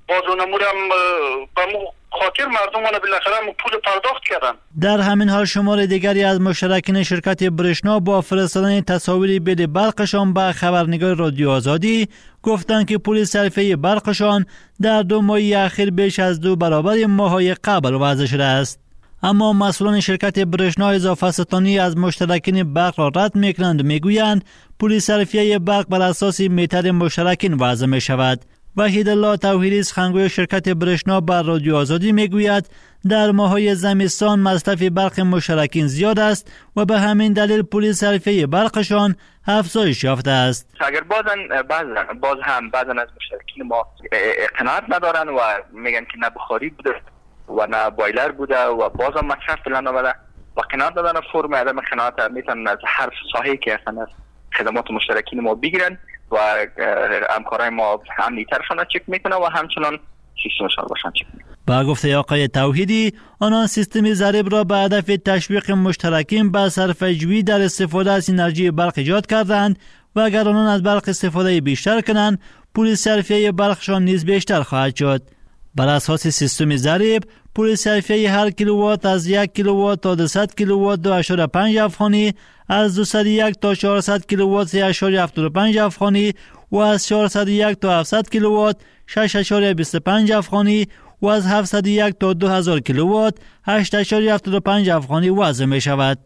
[SPEAKER 5] باز اونمور هم به مو خاطر مردمان بالاخره پول پرداخت کردن.
[SPEAKER 3] در همین حال شمار دیگری از مشترکین شرکت برشنا با فرستادن تصاویر بیل برقشان به خبرنگار رادیو آزادی گفتند که پول صرفه برقشان در دو ماه اخیر بیش از دو برابر ماه‌های قبل وضع شده است. اما مسئولان شرکت برشنا اضافه ستانی از مشترکین برق را رد میکنند و میگویند پول صرفیه برق بر اساس میتر مشترکین وضع می شود. وحید الله توحیدی سخنگوی شرکت برشنا بر رادیو آزادی میگوید در ماه‌های زمستان مصرف برق مشترکین زیاد است و به همین دلیل پول صرفه برقشان افزایش یافته است.
[SPEAKER 6] اگر بازن باز باز هم بعضا از مشترکین ما قناعت ندارن و میگن که نه بخاری بوده و نه بایلر بوده و باز هم مصرف بلند آمده و قناعت ندارن، فرم عدم قناعت میتونن از هر ساحه‌ای که اصلا از خدمات مشترکین ما بگیرن و همکارای ما امنیترشان را چک میکنه و همچنان سیستمشان باشن چک میکنه.
[SPEAKER 3] با گفته آقای توحیدی آنان سیستم ضریب را به هدف تشویق مشترکین به صرفه‌جویی در استفاده از انرژی برق ایجاد کردند و اگر آنان از برق استفاده بیشتر کنند پول صرفیه برقشان نیز بیشتر خواهد شد. بر اساس سیستم ضریب پول صرفیه هر کیلووات از یک کیلووات تا دویست کیلووات دو اشاره پنج افغانی، از دویست و یک تا چهارصد کیلووات سه اشاره هفتاد و پنج افغانی و از چهارصد و یک تا هفتصد کیلووات شش اشاره بیست و پنج افغانی و از هفتصد و یک تا دو هزار کیلووات هشت اشاره هفتاد و پنج افغانی وضع می شود.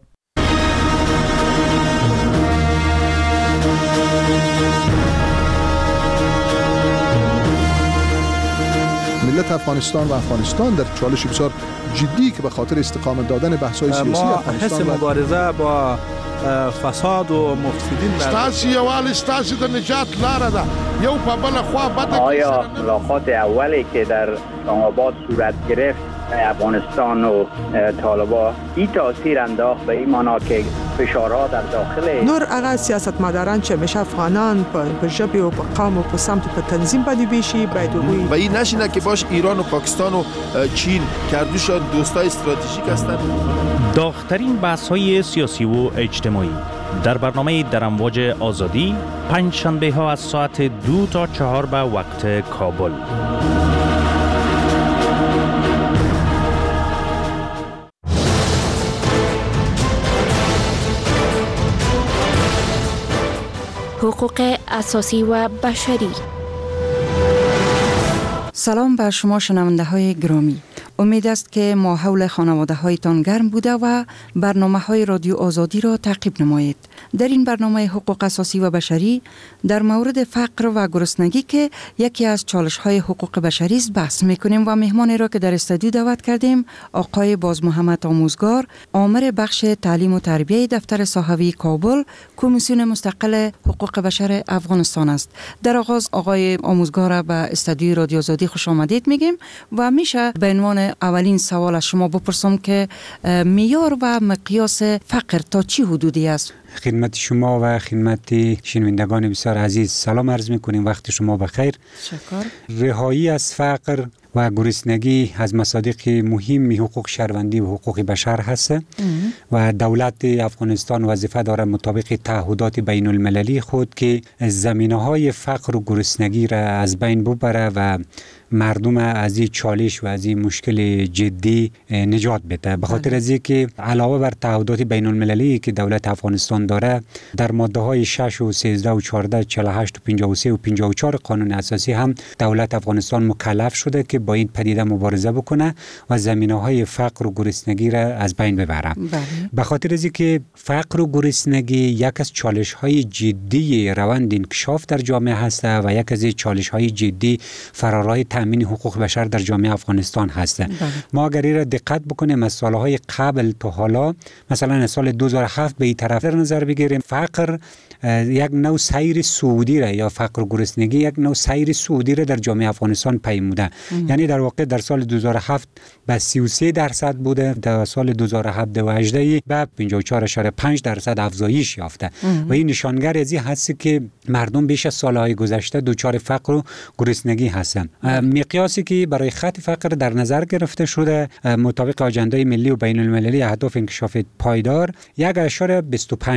[SPEAKER 9] ملت افغانستان و افغانستان در چالش بسیار جدی که به خاطر استقامت دادن بحث‌های سیاسی افغانستان
[SPEAKER 10] حس مبارزه با فساد و مفسدین
[SPEAKER 12] ستاسي یوال ستاسي د نجات لاره ده یو په بل خوا بده.
[SPEAKER 13] آیا ملاقات اولی که در اسلام‌آباد صورت گرفت افغانستان و طالبان این تاثیر انداخت به این معنا که فشارها در داخل
[SPEAKER 26] نور هغه سیاستمداران چې همیشه افغانان په ژبې او په قوم او په سمت په تنظیم باندې بیشي باید وي
[SPEAKER 9] و این نشینه که باش ایران و پاکستان و چین کردوشان دوستای استراتژیک هستند.
[SPEAKER 18] داغ‌ترین بحث‌های سیاسی و اجتماعی در برنامه در امواج آزادی پنج شنبه ها از ساعت دو تا چهار به وقت کابل.
[SPEAKER 25] حقوق اساسی و بشری.
[SPEAKER 27] سلام بر شما شنونده های گرامی. امید است که ما حول خانواده هایتان گرم بوده و برنامه های رادیو آزادی را تعقیب نمایید. در این برنامه حقوق اساسی و بشری در مورد فقر و گرسنگی که یکی از چالش های حقوق بشری است بحث میکنیم و مهمانی را که در استودیو دعوت کردیم آقای باز محمد آموزگار، آمر بخش تعلیم و تربیه دفتر صحوی کابل، کمیسیون مستقل حقوق بشر افغانستان است. در آغاز آقای آموزگار را به استودیو رادیو آزادی خوش آمدید میگیم و میشه به عنوان اولین سوال از شما بپرسم که معیار و مقیاس فقر تا چی حدودی است؟
[SPEAKER 28] خدمت شما و خدمت شنوندگان بسیار عزیز سلام عرض میکنیم، وقت شما بخیر.
[SPEAKER 27] شکر.
[SPEAKER 28] رهایی از فقر و گرسنگی از مصادیق مهم حقوق شهروندی و حقوق بشر هست و دولت افغانستان وظیفه دارد مطابق تعهدات بین المللی خود که زمینه‌های فقر و گرسنگی را از بین ببره و مردم از این چالش و از این مشکل جدی نجات بده. به خاطر از اینکه علاوه بر تعهدات بین المللی که دولت افغانستان داره در ماده های شش و سیزده و چهارده، چهل و هشت و پنجاه و سه و پنجاه و چهار قانون اساسی هم دولت افغانستان مکلف شده که با این پدیده مبارزه بکنه و زمینه های فقر و گرسنگی را از بین ببره. به خاطر از اینکه فقر و گرسنگی یک از چالش های جدی روند انکشاف در جامعه هست و یک از چالش های جدی فرارای تامین حقوق بشر در جامعه افغانستان هست. ما اگر این را دقت بکنیم از سالهای قبل تا حالا، مثلا از سال دو هزار و هفت به این طرف در نظر بگیریم، فقر یک نوع سیر سعودی را یا فقر و گرسنگی یک نوع سیر سعودی را در جامعه افغانستان پیموده. یعنی در واقع در سال دو هزار و هفت به سی و سه درصد بوده، در سال دو هزار و هفت و هجده به پنجاه و چهار و پنج درصد افزایش یافته و این نشانگر از این هست که مردم بیش از سالهای گذشته دچار فقر و گرسنگی هستند. مقیاسی که برای خط فقر در نظر گرفته شده مطابق آجنده ملی و بین المللی اهداف انکشاف پایدار یک اشاره بیست و پنج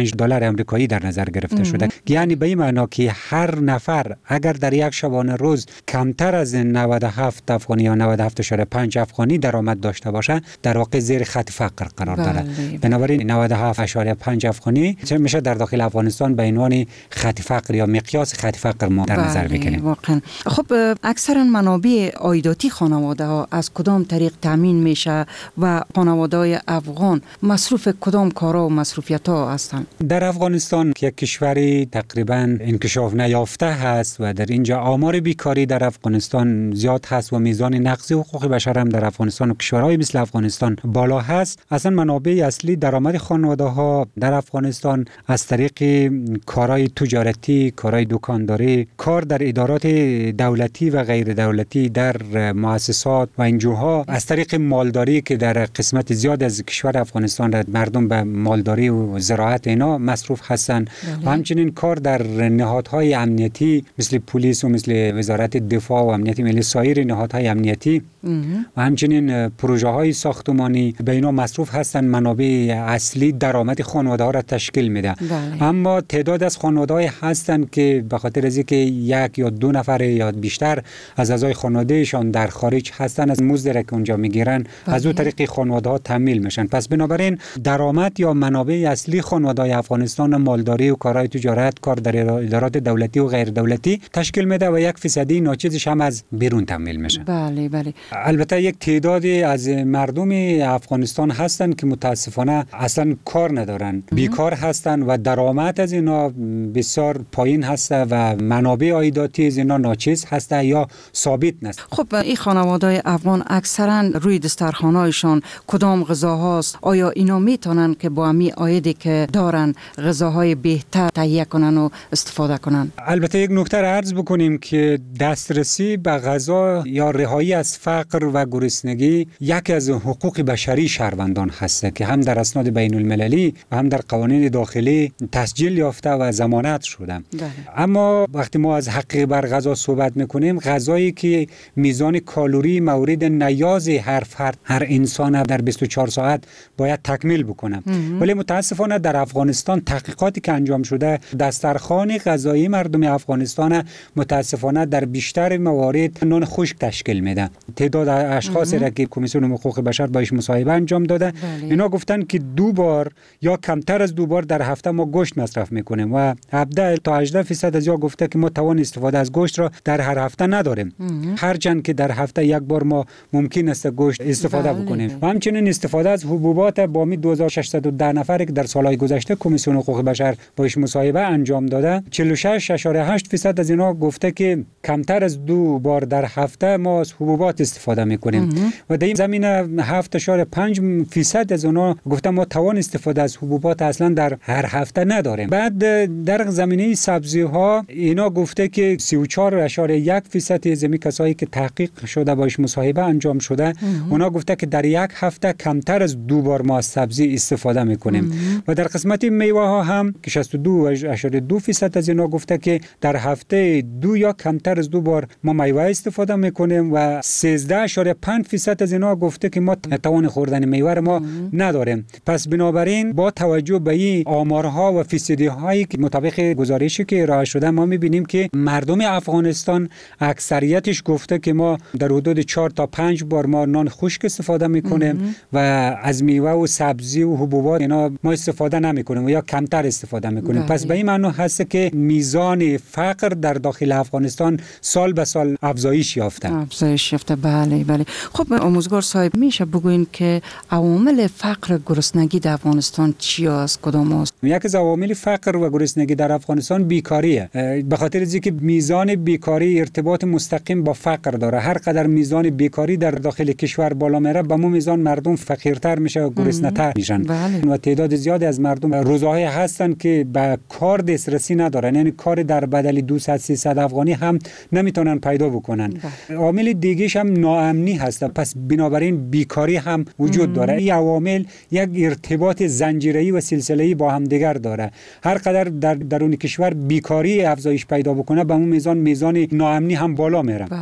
[SPEAKER 28] پنج دلار آمریکایی در نظر گرفته شده. یعنی به این معنا که هر نفر اگر در یک شبانه روز کمتر از نود و هفت افغانی یا نود و هفت اشاره پنج افغانی درآمد داشته باشه در واقع زیر خط فقر قرار داره. بنابراین نود و هفت اشاره پنج افغانی چه میشه در داخل افغانستان به عنوان خط فقر یا مقیاس خط فقر ما در نظر بگیریم.
[SPEAKER 27] واقعا. خب اکثرا منابع عایداتی خانواده ها از کدام طریق تامین میشه و خانواده های افغان مصروف کدام کارا و مصروفیت ها هستند؟
[SPEAKER 28] در افغانستان که یک کشوری تقریبا انکشاف نیافته هست و در اینجا آمار بیکاری در افغانستان زیاد هست و میزان نقض حقوق بشر هم در افغانستان و کشورهای مثل افغانستان بالا هست، اصلا منابع اصلی درآمد خانواده ها در افغانستان از طریق کارهای تجارتی، کارهای دکانداری، کار در ادارات دولتی و غیر دولتی، در مؤسسات و انجوها، از طریق مالداری که در قسمت زیاد از کشور افغانستان مردم به مالداری و زراعت اینا مصروف هستند و همچنین کار در نهادهای امنیتی مثل پلیس و مثل وزارت دفاع و امنیت ملی، سایر نهادهای امنیتی و همچنین پروژه های ساختمانی به اینا مصروف هستند. منابع اصلی درآمد خانواده ها را تشکیل میده. اما تعداد از خانواده های هستند که به خاطر از اینکه یک یا دو نفر یا بیشتر از اعضای خانوادهشان در خارج هستند، از مزد را که اونجا میگیرن از اون طریق خانواده ها تامین میشن. پس بنابراین درآمد یا منابع اصلی خانواده های افغانستان مالداری و کارهای تجارت، کار در ادارات دولتی و غیر دولتی تشکیل میده و یک فیصدی ناچیزش هم از بیرون تامین میشه.
[SPEAKER 27] بله بله.
[SPEAKER 28] البته یک تعدادی از مردم افغانستان هستند که متاسفانه اصلا کار ندارن، بیکار هستند و درآمد از اینا بسیار پایین هست و منابع عایداتی از اینا ناچیز هست یا ثابت نیست.
[SPEAKER 27] خب این خانواده‌های افغان اکثرا روی دسترخوان‌هایشان کدام غذاهاست؟ آیا اینا میتونن که با همین عایدی که دارن غذاهای بهتر تهیه کنن و استفاده کنن؟
[SPEAKER 28] البته یک نکته را عرض بکنیم که دسترسی به غذا یا رهایی از فقر و گرسنگی یکی از حقوق بشری شهروندان هست که هم در اسناد بین المللی و هم در قوانین داخلی تسجیل یافته و ضمانت شده. ده. اما وقتی ما از حق بر غذا صحبت میکنیم، غذایی که میزان کالری مورد نیاز هر فرد، هر انسان در بیست و چهار ساعت باید تکمیل بکنه. ولی متاسفانه در افغانستان تحقیقاتی که انجام شده، دسترخوان غذایی مردم افغانستان متاسفانه در بیشتر موارد نان خشک تشکیل میده. تعداد اشخاصی را که کمیسیون حقوق بشر باش مصاحبه انجام داده، بله. اینا گفتن که دو بار یا کمتر از دو بار در هفته ما گوشت مصرف میکنیم و هفده تا هجده درصد از یا گفته که ما توان استفاده از گوشت را در هر هفته نداریم. هرچند که در هفته یک بار ما ممکن است گوشت استفاده بله. بکنیم. و همچنین استفاده از حبوبات با می دو هزار و ششصد و ده نفر که در سالهای گذشته کمیسیون حقوق بشر باش مصاحبه انجام داده، چهل و شش اشاره هشت درصد از اینا گفته که کمتر از دو بار در هفته ما از حبوبات استفاده میکنیم و در این زمینه هفت اشاره پنج درصد از اونا گفتن ما توان استفاده از حبوبات اصلا در هر هفته نداریم. بعد در زمینه سبزی ها اینا گفته که سی و چهار اشاره یک درصد از می کسایی که تحقیق شده باش مصاحبه انجام شده، اونا گفته که در یک هفته کمتر از دو بار ما از سبزی استفاده میکنیم. و در قسمت میوه ها هم که شصت و دو اشاره دو درصد از اینا گفته که در هفته دو یا کمتر از دو بار ما میوه استفاده میکنیم و سیزده اشاره پنج درصد از اینا گفته که ما توان خوردن میوه ما نداریم. پس بنابراین با توجه به این آمارها و فیصدی هایی که مطابق گزارشی که ارائه شده ما میبینیم که مردم افغانستان اکثریتش گفته که ما در حدود چهار تا پنج بار ما نان خشک استفاده میکنیم و از میوه و سبزی و حبوبات اینا ما استفاده نمیکنیم و یا کمتر استفاده میکنیم. بله. پس به این معنی هست که میزان فقر در داخل افغانستان سال به سال افزایش یافته.
[SPEAKER 27] افزایش یافته. بله بله. خب آموزگار صاحب میشه بگوین که عوامل فقر گرسنگی در افغانستان چی است؟ کدام است؟
[SPEAKER 28] یکی از عوامل فقر و گرسنگی در افغانستان بیکاریه. به خاطر اینکه میزان بیکاری ارتباط مستقیم با فقر داره. هر قدر میزان بیکاری در داخل کشور بالا میره، به مو میزان مردم فقیرتر میشه و گرسنه‌تر میشن. بله. و تعداد زیادی از مردم روزهای هستن که به کار دسترسی ندارن، یعنی کار در بدل دویست سیصد افغانی هم نمیتونن پیدا بکنن. بله. عامل دیگه‌ش هم ناامنی هست. پس بنابراین بیکاری هم وجود داره. این عوامل یک ارتباط زنجیره‌ای و سلسله‌ای با هم دیگر داره. هر قدر در درون کشور بیکاری افزایش پیدا بکنه، به اون میزان میزان ناامنی هم بالا میره.
[SPEAKER 27] بله.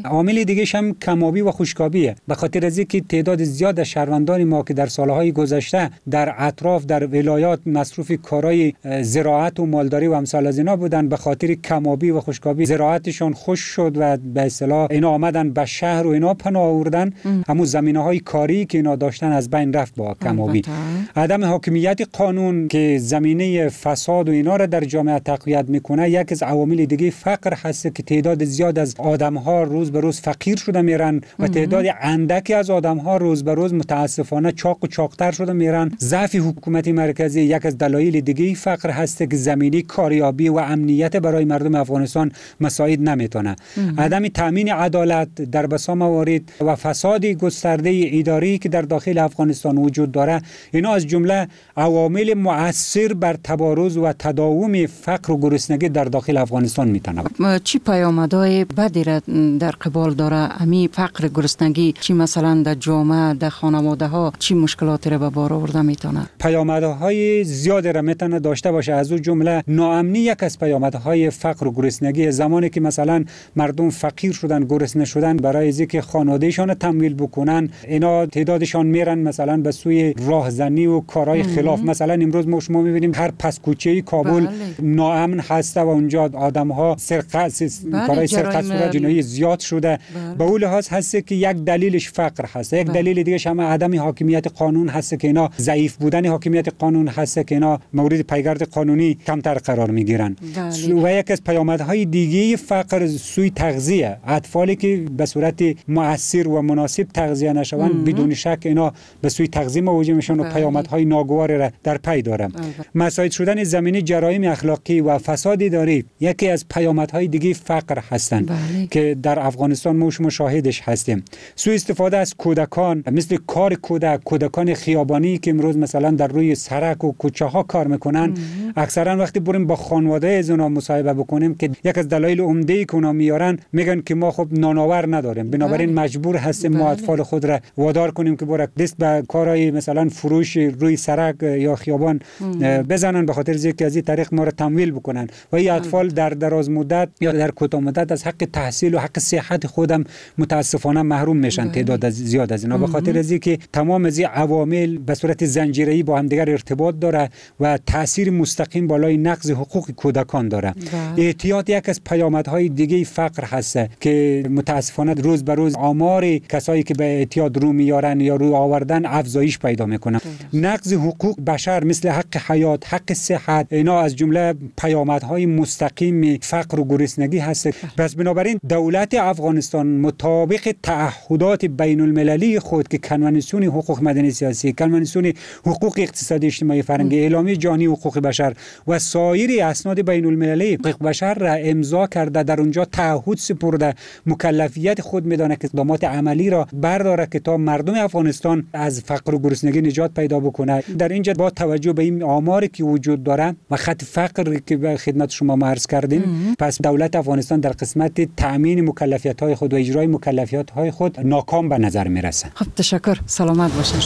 [SPEAKER 28] عامل دیگه هم کمابی و خشکابیه، به خاطر از اینکه تعداد زیاد از شهروندان ما که در سالهای گذشته در اطراف در ولایات مصروف کارهای زراعت و مالداری و امثال از اینا بودن، به خاطر کمابی و خشکابی زراعتشون خشک شد و به اصطلاح اینا آمدن به شهر و اینا پناه آوردن. همون زمینه‌های کاری که اینا داشتن از بین رفت با کمابی. عدم حاکمیت قانون که زمینه فساد و اینا را در جامعه تقویت میکنه، یک از عوامل دیگه فقر هست که تعداد زیاد از آدم‌ها روز به روز فقیر شده میرن و تعداد اندکی از آدم‌ها روز به روز متاسفانه چاق و چاقتر شده میرن. ضعف حکومت مرکزی یک از دلایل دیگه فقر هست که زمینه کاریابی و امنیت برای مردم افغانستان مساعد نمیتونه. عدم تامین عدالت در بسا موارد و فساد گسترده اداری که در داخل افغانستان وجود داره، اینا از جمله عوامل مؤثر بر تبارز و تداوم فقر و گرسنگی در داخل افغانستان میتونه.
[SPEAKER 27] چی پیامدهای بدی را در قبال داره امی فقر گرسنگی؟ چی مثلا در جامعه در خانواده ها چی مشکلاتی را به بار آورده میتونه؟
[SPEAKER 28] پیامدهای زیادی را میتونه داشته باشه. از اون جمله ناامنی یک از پیامدهای فقر و گرسنگی. زمانی که مثلا مردم فقیر شدن، گرسنه شدن، برای اینکه خانوادهشان تمویل بکنن، اینا تعدادشان میرن مثلا به سوی راهزنی و کارهای خلاف. مثلا امروز ما شما میبینیم هر پس کوچه کابل ناامن هسته و اونجا آدم‌ها سرقت کارهای سرقت صورت جنایی زیاد شده. به اون لحاظ هست که یک دلیلش فقر هست، یک دلیل دیگه هم عدم حاکمیت قانون هست که اینا ضعیف بودن حاکمیت قانون هست که اینا مورد پیگرد قانونی کمتر قرار میگیرن. و یک از پیامدهای دیگه فقر سوی تغذیه. اطفالی که به صورت مؤثر و مناسب تغذیه نشوند، بدون شک اینا به سوی تغذیه مواجه میشن و پیامدهای ناگوار را در پی داره. مساعد شدن زمینه جرایم اخلاقی و فساد اداری یکی از پیامدهای دیگه فقر هستند که در افغانستان ما شما شاهدش هستیم. سوء استفاده از کودکان، مثل کار کودک، کودکان خیابانی که امروز مثلا در روی سرک و کوچه ها کار میکنن، اکثرا وقتی بریم با خانواده از اونا مصاحبه بکنیم که یک از دلایل عمده که اونا میارن میگن که ما خب نانآور نداریم، بنابراین مجبور هستیم ما اطفال خود را وادار کنیم که برک دست به کارهای مثلا فروش روی سرک یا خیابان بزنن، به خاطر اینکه از این طریق ما را تمویل بکنن و این اطفال در دراز مدت یا در کوتاه مدت از حق تحصیل و حق صحت خودم متاسفانه محروم میشن. تعداد از زیاد از اینا به خاطر اینکه تمام از این عوامل به صورت زنجیره‌ای با هم دیگر ارتباط داره و تاثیر مستقیم بالای نقض حقوق کودکان داره. احتیاط یک از پیامدهای دیگه فقر هست که متاسفانه روز به روز آمار کسایی که به اعتیاد رو میارن یا رو آوردن افزایش پیدا میکنه. نقض حقوق بشر مثل حق حیات، حق صحت، اینا از جمله پیامدهای مستقیم فقر و گرسنگی هست. پس بنابراین دولت افغانستان مطابق تعهدات بین المللی خود که کنوانسیون حقوق مدنی سیاسی، کنوانسیون حقوق اقتصادی اجتماعی فرهنگی، اعلامیه جهانی حقوق بشر و سایر اسناد بین المللی حقوق بشر را امضا کرده، در اونجا تعهد سپرده، مکلفیت خود میدانه که اقدامات عملی را برداره که تا مردم افغانستان از فقر و گرسنگی نجات پیدا بکنه. در اینجا با توجه به این آماری که وجود داره و خط فقر که به خدمت شما عرض کردیم، پس دولت افغانستان در قسمت تامین مکلفیت‌های خود و اجرای مکلفیت‌های خود ناکام به نظر میرسه.
[SPEAKER 27] خب تشکر، سلامت باشین.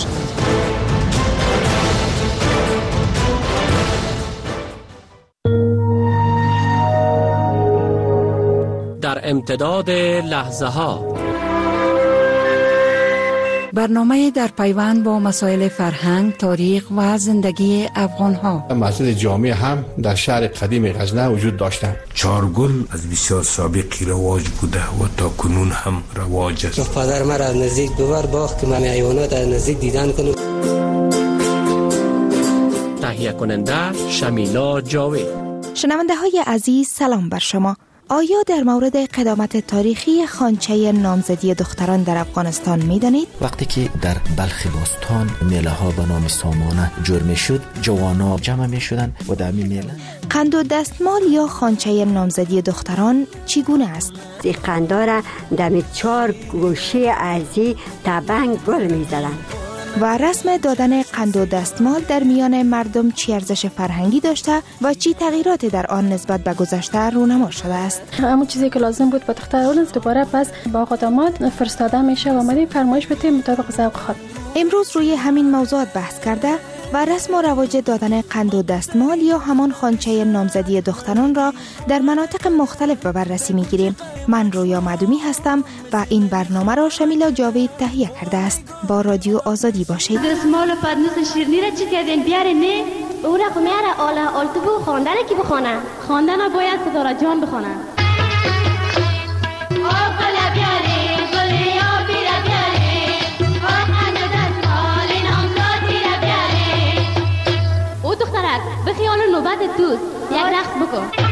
[SPEAKER 7] در امتداد لحظه ها
[SPEAKER 27] برنامه در پیوند با مسائل فرهنگ، تاریخ و زندگی افغان ها.
[SPEAKER 12] مسجد جامع هم در شهر قدیم غزنه وجود داشتند.
[SPEAKER 8] چارگل از بسیار سابقی رواج بوده و تا کنون هم رواج است.
[SPEAKER 11] پدر مرا از نزدیک ببر باخت که من حیوانات از نزدیک دیدن کنم.
[SPEAKER 7] تهیه کننده شمیلا جاوید.
[SPEAKER 14] شنونده های عزیز، سلام بر شما. آیا در مورد قدامت تاریخی خوانچه نامزدی دختران در افغانستان می دانید؟
[SPEAKER 15] وقتی که در بلخ باستان میله ها به نام سامانه جور می شد، جوانا جمع می شدن و در می میله
[SPEAKER 14] قند و دستمال یا خوانچه نامزدی دختران چگونه است؟
[SPEAKER 16] این قندا را دم چار گوشه ازی تبنگ گل می زدن.
[SPEAKER 14] و رسم دادن قند و دستمال در میان مردم چی ارزش فرهنگی داشته و چی تغییراتی در آن نسبت به گذشته رونما شده است؟
[SPEAKER 17] همون چیزی که لازم بود به دختر اول دوباره پس با آقا داماد فرستاده میشه و ما فرمایش بده مطابق ذوق خود.
[SPEAKER 14] امروز روی همین موضوعات بحث کرده و رسم و رواج دادن قند و دستمال یا همان خوانچه نامزدی دختران را در مناطق مختلف به بررسی می‌گیریم. من رویا معدومی هستم و این برنامه را شمیلا جاوید تهیه کرده است. با رادیو آزادی باشید.
[SPEAKER 1] دستمال و پدنوس شیرینی را چی کردین؟ بیارین نه؟ او را خو میاره آله آلتبو خواندن کی بخونه؟ خواندن باید ستاره جان بخونه. او دخترک به خیال نوبت دوست یک رقص بکن.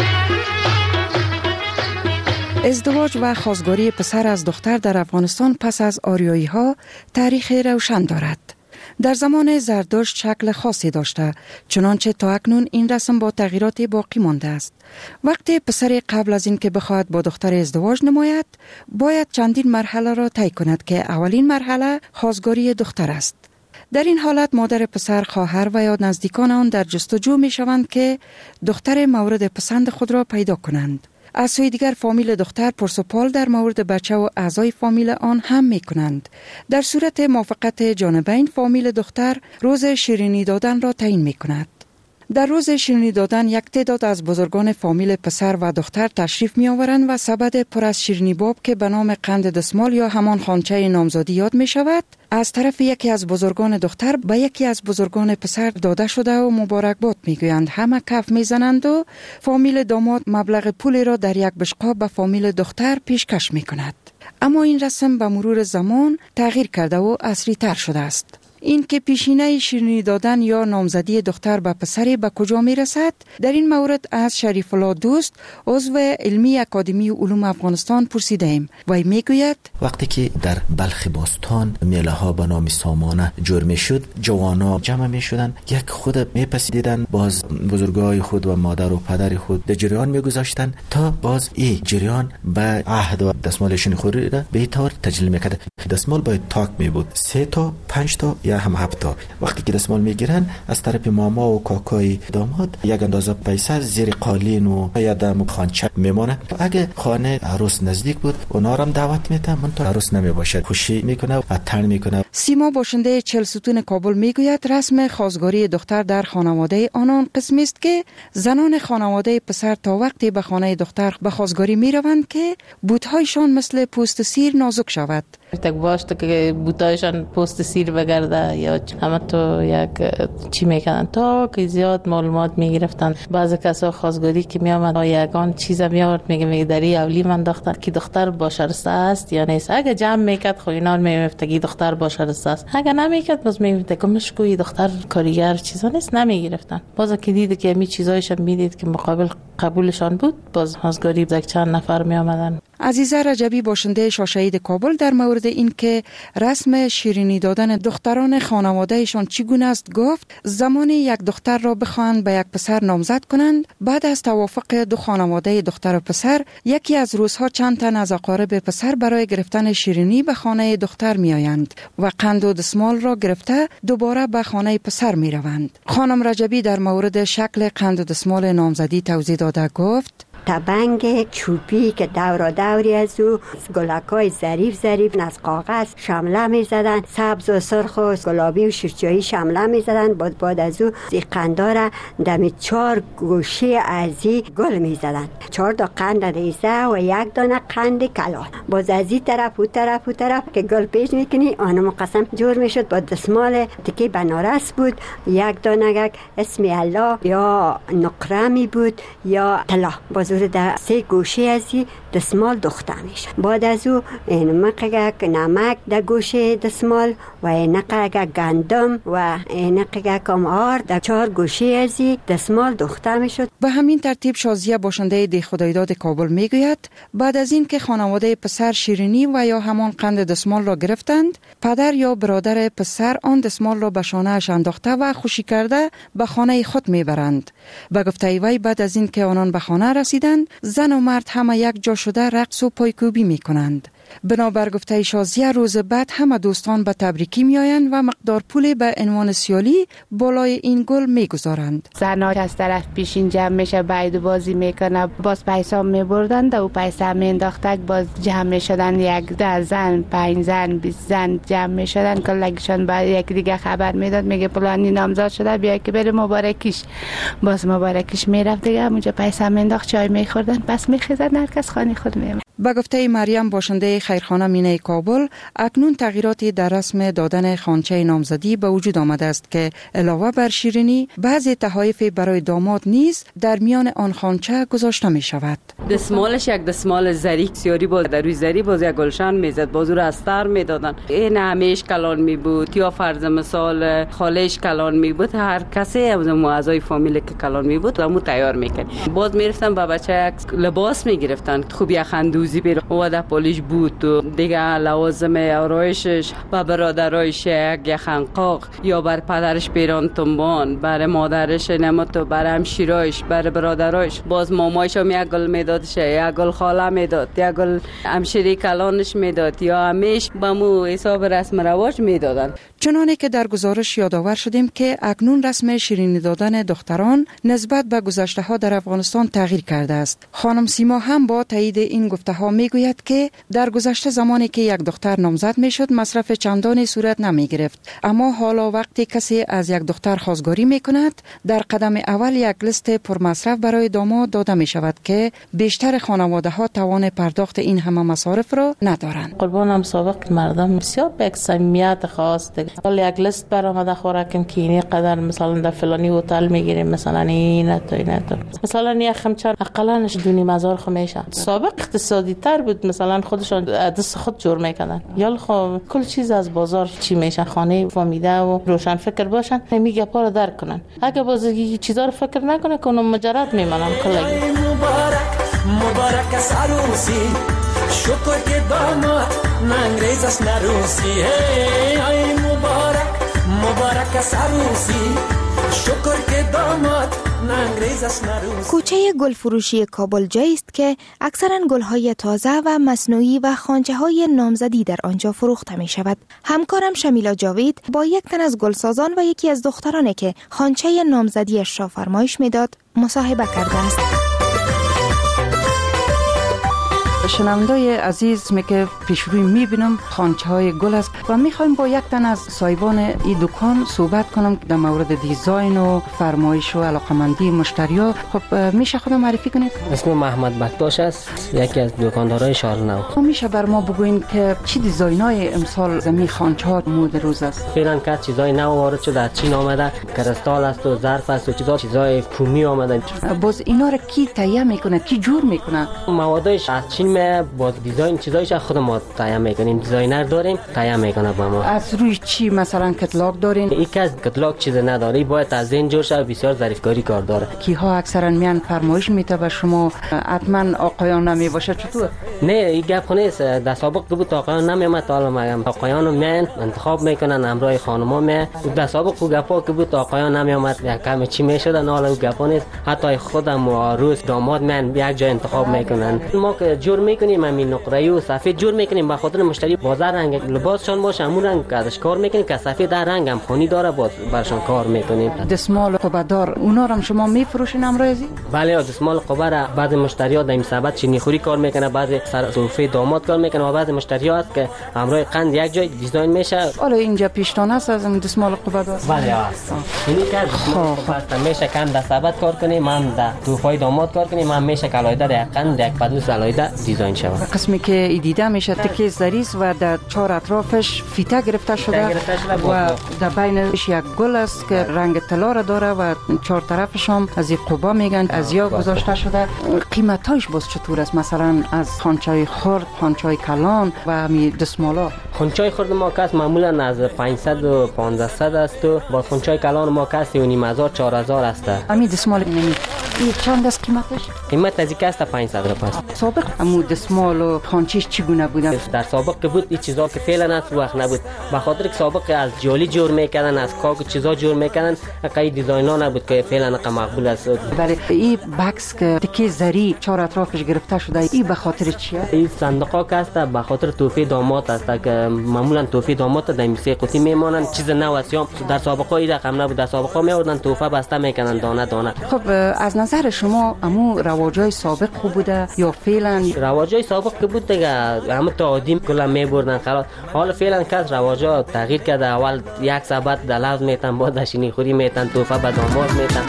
[SPEAKER 27] ازدواج و خواستگاری پسر از دختر در افغانستان پس از آریایی ها تاریخ روشن دارد. در زمان زردشت شکل خاصی داشته، چنانچه تا اکنون این رسم با تغییرات باقی مانده است. وقتی پسر قبل از اینکه بخواهد با دختر ازدواج نماید، باید چندین مرحله را طی کند که اولین مرحله خواستگاری دختر است. در این حالت مادر پسر، خواهر و یا نزدیکان آن در جستجو می شوند که دختر مورد پسند خود را پیدا کنند. از سوی دیگر فامیل دختر پرسپال در مورد بچه و اعضای فامیل آن هم می کنند. در صورت موافقت جانبین فامیل دختر روز شیرینی دادن را تعیین می کند. در روز شیرینی دادن یک تعداد از بزرگان فامیل پسر و دختر تشریف می آورند و سبد پر از شیرینی باب که به نام قند دستمال یا همان خوانچه نامزدی یاد می شود، از طرف یکی از بزرگان دختر به یکی از بزرگان پسر داده شده و مبارکباد می گویند. همه کف می زنند و فامیل داماد مبلغ پولی را در یک بشقاب به فامیل دختر پیشکش می کند. اما این رسم به مرور زمان تغییر کرده و عصری تر شده است. این که پیشینه شیرینی دادن یا نامزدی دختر به پسری به کجا می رسد؟ در این مورد از شریف الله دوست، عضو علمی اکادمی علوم افغانستان پرسیده ایم. وی می گوید
[SPEAKER 15] وقتی که در بلخ باستان میله ها به نام سامانه جور می شد، جوانا جمع می شدن، یک خود می پسیدیدن، باز بزرگای خود و مادر و پدر خود در جریان می گذاشتن تا باز این جریان به عهد و دستمالشون خوری را به طور تجلیل می کرد. دستمال باید تاک می بود، سه تا پنج تا یا هم هفت تا. وقتی که دستمال میگیرن از طرف ماما و کاکای داماد یک اندازه پیسه زیر قالین و یا دم خانچه میمونه. اگه خانه عروس نزدیک بود اونا هم دعوت میتن، من تو عروس نمیباشه، خوشی میکنه و اتن میکنه.
[SPEAKER 27] سیما باشنده چهل ستون کابل میگوید رسم خواستگاری دختر در خانواده آنان قسمی است که زنان خانواده پسر تا وقتی به خانه دختر به خواستگاری میروند که بوتهایشان مثل پوست سیر نازک شود.
[SPEAKER 2] تک باشه که بوتایشان پوست سیر بگرده یا همه تو یک چی میکنن تا که زیاد معلومات میگرفتن. بعضی کسا خواستگاری که میامد یگان چیز میآورد میگه میگه دری اولی من دختر که دختر با شرسته است یا نیست. اگه جمع میکرد خو اینا میگفت که دختر با شرسته است، اگه نمیکرد باز میگفت که مشکوی دختر کاریگر چیزا نیست، نمیگرفتن. باز که دید که می چیزایش میدید که مقابل قبولشان بود، باز خواستگاری یک چند نفر میآمدن.
[SPEAKER 27] عزیزه رجبی باشنده شاشهید کابل در مورد این که رسم شیرینی دادن دختران خانوادهشان چگونه است گفت زمانی یک دختر را بخواهند به یک پسر نامزد کنند، بعد از توافق دو خانواده دختر و پسر یکی از روزها چند تن از اقارب پسر برای گرفتن شیرینی به خانه دختر می آیند و قند و دستمال را گرفته دوباره به خانه پسر می روند. خانم رجبی در مورد شکل قند و دستمال نامزدی توضیح داده گفت
[SPEAKER 16] تبنگ چوبی که دورا دوری از او گلکای ظریف ظریف از کاغذ شمله می زدن، سبز و سرخ و گلابی و شیرچایی شمله می زدن. بعد بعد از او این قندار دمی چهار گوشه ازی گل می زدن، چهار تا قند ریزه و یک دانه قند کلان. باز از این طرف و طرف و طرف که گل پیش میکنی آنو مقسم جور می شد. با دستمال تکی بنارس بود، یک دانه اسم الله یا نقرمی بود یا طلا. باز در سه گوشه ازی دستمال دخته میشه. بعد از او این مقگه نمک در گوشه دستمال و این مقگه گندم و این مقگه کمار در چهار گوشه ازی دستمال دخته میشد.
[SPEAKER 27] به همین ترتیب شازیه باشنده دی خدایداد کابل میگوید بعد از این که خانواده پسر شیرینی و یا همان قند دستمال را گرفتند، پدر یا برادر پسر آن دستمال را به شانه اش انداخته و خوشی کرده به خانه خود میبرند. به گفته وی بعد از این که آنان به خانه رسیدند، زن و مرد همه یک جا شده رقص و پایکوبی می کنند. بنابر گفته شازیه روز بعد همه دوستان به تبریکی می آیند و مقدار پول به عنوان سیالی بالای این گل می گذارند.
[SPEAKER 4] زنا از طرف پیشین جمع میشه باید بازی میکنه باز پیسا می بردند و پیسا می انداختک باز جمع می شدن یک ده زن پنج زن بیست زن جمع می شدن کلگشان با یک دیگه خبر میداد میگه پلانی نامزاد شده بیا که بره مبارکیش باز مبارکیش میرفت دیگه اونجا پیسا می انداخت چای می خوردن پس می خیزن هر کس خانه خود می.
[SPEAKER 27] با گفته مریم باشنده خیرخانه مینه کابل اکنون تغییراتی در رسم دادن خوانچه نامزدی به وجود آمده است که علاوه بر شیرینی بعضی تحایف برای داماد نیز در میان آن خوانچه گذاشته می شود.
[SPEAKER 5] دستمالش یک دستمال زری سیاری بود در روی زری باز یک گلشن میزد باز رو استر میدادن این همیش کلان می بود یا فرض مثال خالش کلان می بود هر کسی از اعضای فامیل که کلان می بود و مو تیار میکرد باز میرفتن با بچه لباس میگرفتن خوب یک خندوزی بیر و در پولیش بود و دیگه لوازم آرایشش و برادرایش یک خنقاق یا بر پدرش پیران تنبان بر مادرش نمتو بر همشیرایش بر برادرایش باز مامایش هم یک گل میدادش یک گل خاله میداد یک گل همشیری کلانش میداد یا همیش با مو حساب رسم رواج میدادن.
[SPEAKER 27] چنانه که در گزارش یادآور شدیم که اکنون رسم شیرینی دادن دختران نسبت به گذشته ها در افغانستان تغییر کرده است. خانم سیما هم با تایید این گفته ها میگوید که در گذشته زمانی که یک دختر نامزد میشد مصرف چندانی صورت نمی گرفت، اما حالا وقتی کسی از یک دختر خواستگاری میکند در قدم اول یک لیست پرمصرف برای داماد داده می شود که بیشتر خانواده ها توان پرداخت این همه مصارف را ندارند.
[SPEAKER 2] قربانم سابق مردم بسیار به یک صمیمیت خاص حالا یک لیست برآمده خوراکم که این قدر مثلا در فلانی هتل میگیریم مثلا این تا این تا مثلا یک خمچه اقلانش دونی مزار خو میشه. سابق اقتصادی تر بود مثلا خودشون دست خود جور میکنن یا خب کل چیز از بازار چی میشه خانه فامیده و روشن فکر باشن میگه پارو درک کنن اگه باز چیزا رو فکر نکنه که اونم مجرد میمونن کلی.
[SPEAKER 19] مبارک مبارک از عروسی شکر که داماد ننگریز است نروسی ای مبارک مبارک از عروسی شکر که داماد ننگریز است نروسی.
[SPEAKER 14] کوچه گل فروشی کابل جایی است که اکثرا گل‌های تازه و مصنوعی و خوانچه‌های نامزدی در آنجا فروخته می شود. همکارم شمیلا جاوید با یک تن از گلسازان و یکی از دخترانی که خوانچه نامزدیش را فرمایش میداد مصاحبه کرده است.
[SPEAKER 27] شنوندای عزیز می که پیش روی می بینم خوانچه های گل است و می خوایم با یک تن از صاحبان این دکان صحبت کنم در مورد دیزاین و فرمایش و علاقمندی مشتری‌ها. خب میشه خودم معرفی کنید؟
[SPEAKER 20] اسم محمد بکتاش است، یکی از دکاندارای شهر نو.
[SPEAKER 27] میشه بر ما بگوین که چی دیزاین‌های امسال زمین خوانچه ها مورد روز است؟
[SPEAKER 20] فعلا که چیزای نو وارد شده از چین آمده، کریستال است و ظرف است و چیزا چیزای کومی آمده.
[SPEAKER 27] باز اینا را کی تهیه میکنه، کی جور میکنه؟
[SPEAKER 20] موادش از چین با دیزاین چیزایش خود ما تهیه میکنیم، دیزاینر داریم تهیه میکنه با ما.
[SPEAKER 27] از روی چی مثلا کتلاگ دارین؟
[SPEAKER 20] یک از کتلاگ چیز نداره، باید از این جور شه، بسیار ظریفکاری کار داره.
[SPEAKER 27] کیها اکثرا میان فرمایش میته به شما؟ حتما آقایان نمی باشه چطور؟
[SPEAKER 20] نه این گپ نیست، در سابق بود آقایان نمیامد، حالا میگم آقایان میان انتخاب میکنن همراه خانما می. در سابق گپا که بود آقایان نمیامد، یک کم چی میشدن، حالا گپا نیست، حتی خودم و روز داماد میان یک جای انتخاب میکنن. ما که جور میکنیم همین نقره و سفید جور میکنیم به خاطر مشتری بازار رنگ لباسشون باشه همون رنگ ازش کار میکنیم که سفید در رنگ هم خونی داره باز برشون کار میکنیم.
[SPEAKER 27] دستمال قبه‌دار اونا رو شما میفروشین امروزی؟
[SPEAKER 20] بله دستمال قبه را بعضی مشتری‌ها در این سبد چینی خوری کار میکنه، بعضی سر سرفه داماد کار میکنه و بعضی مشتری‌ها هست که امروز قند یک جای دیزاین میشه.
[SPEAKER 27] حالا اینجا پیشتان است از این دستمال قبه‌دار؟
[SPEAKER 20] بله است. اینی که دستمال قبه میشه کم در سبد کار کنیم، من در توفای داماد کار کنیم، من میشه کلایده در قند یک پدوس علایده دیزاین شه.
[SPEAKER 27] قسمی که دیده میشه تکه زریز و در چهار اطرافش فیته گرفته شده و در بینش یک گل است که رنگ طلا را داره و چهار طرفش هم از این قبا میگن از یا گذاشته شده. قیمتاش باز چطور است؟ مثلا از خوانچه خرد، خوانچه کلان و همین دستمالا؟
[SPEAKER 20] خوانچه خرد ما کاست معمولا از پانصد و پانصد است و با خوانچه کلان ما کاست و نیم هزار چهار هزار است.
[SPEAKER 27] همین دستمال نمی این چند است قیمتش؟
[SPEAKER 20] قیمت از این است پانصد روپیه.
[SPEAKER 27] سابق امو دستمال و خانچیش چگونه بودن؟
[SPEAKER 20] در سابق که بود این چیزا که فعلا از وقت نبود، به خاطر که سابق از جالی جور میکردن، از کاغذ چیزا جور میکردن، قای دیزاینا نبود که فعلا مقبول است.
[SPEAKER 27] بله این بکس که تکی زری چهار اطرافش گرفته شده، این به خاطر چیه؟
[SPEAKER 20] این صندوقا که است به خاطر تحفه داماد است که معمولا تحفه داماد در میسه قوطی میمانن، چیز نو است. در سابقا این رقم نبود، در سابقا میوردن تحفه بسته میکنن دانه دانه.
[SPEAKER 27] خب از نظر شما امو رواجای سابق خوب بوده یا فعلا؟
[SPEAKER 20] رواجای سابق که بود دیگه همه تعادیم کلا میبردن خلاص. حالا فعلا کس رواجا تغییر کرده، اول یک سبت در لفظ میتن، بعد شینی خوری میتن، تحفه به داماد میتن.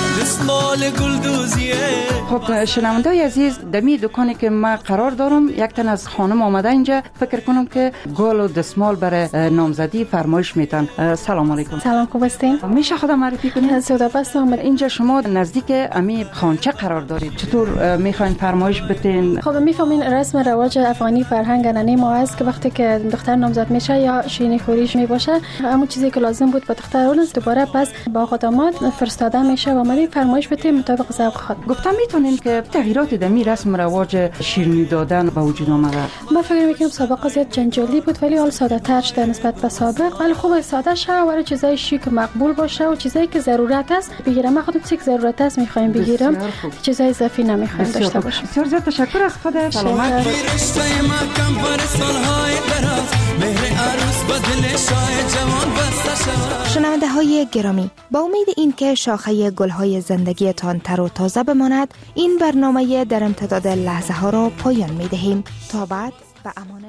[SPEAKER 27] خب شنوندای عزیز، دمی دکانی که ما قرار دارم، یک تن از خانم آمده اینجا، فکر کنم که گل و دستمال برای نامزدی فرمایش میتن. سلام علیکم.
[SPEAKER 17] سلام، خوب هستین؟
[SPEAKER 27] میشه خودم معرفی کنید؟
[SPEAKER 17] سودا هستم.
[SPEAKER 27] اینجا شما نزدیک امی خانچه قرار دارید، چطور میخواین فرمایش بتین؟
[SPEAKER 17] خب میفهمین رسم رواج افغانی فرهنگ انانه ما است که وقتی که دختر نامزد میشه یا شیرینی خوریش میباشه، همون چیزی که لازم بود به دختر اون دوباره پس با خدامات فرستاده میشه و ما فرمایش بتیم مطابق ذوق خود.
[SPEAKER 27] گفتم میتونین که تغییرات دمی رسم رواج شیرینی دادن به وجود آمده؟
[SPEAKER 17] ما فکر میکنم سابقا زیاد جنجالی بود ولی حال ساده تر شده نسبت به سابق، ولی خوب ساده شه و چیزای شیک مقبول باشه و چیزایی که ضرورت است بگیرم. ما خودم چیزی که ضرورت است میخوایم بگیرم، چیزای اضافی نمیخوایم داشته باشیم.
[SPEAKER 27] بسیار زیاد تشکر از خود. سلامت باشید.
[SPEAKER 14] شنونده های گرامی، با امید این که شاخه گلهای زندگی تان تر و تازه بماند، این برنامه در امتداد لحظه ها را پایان می دهیم. تا بعد، به امان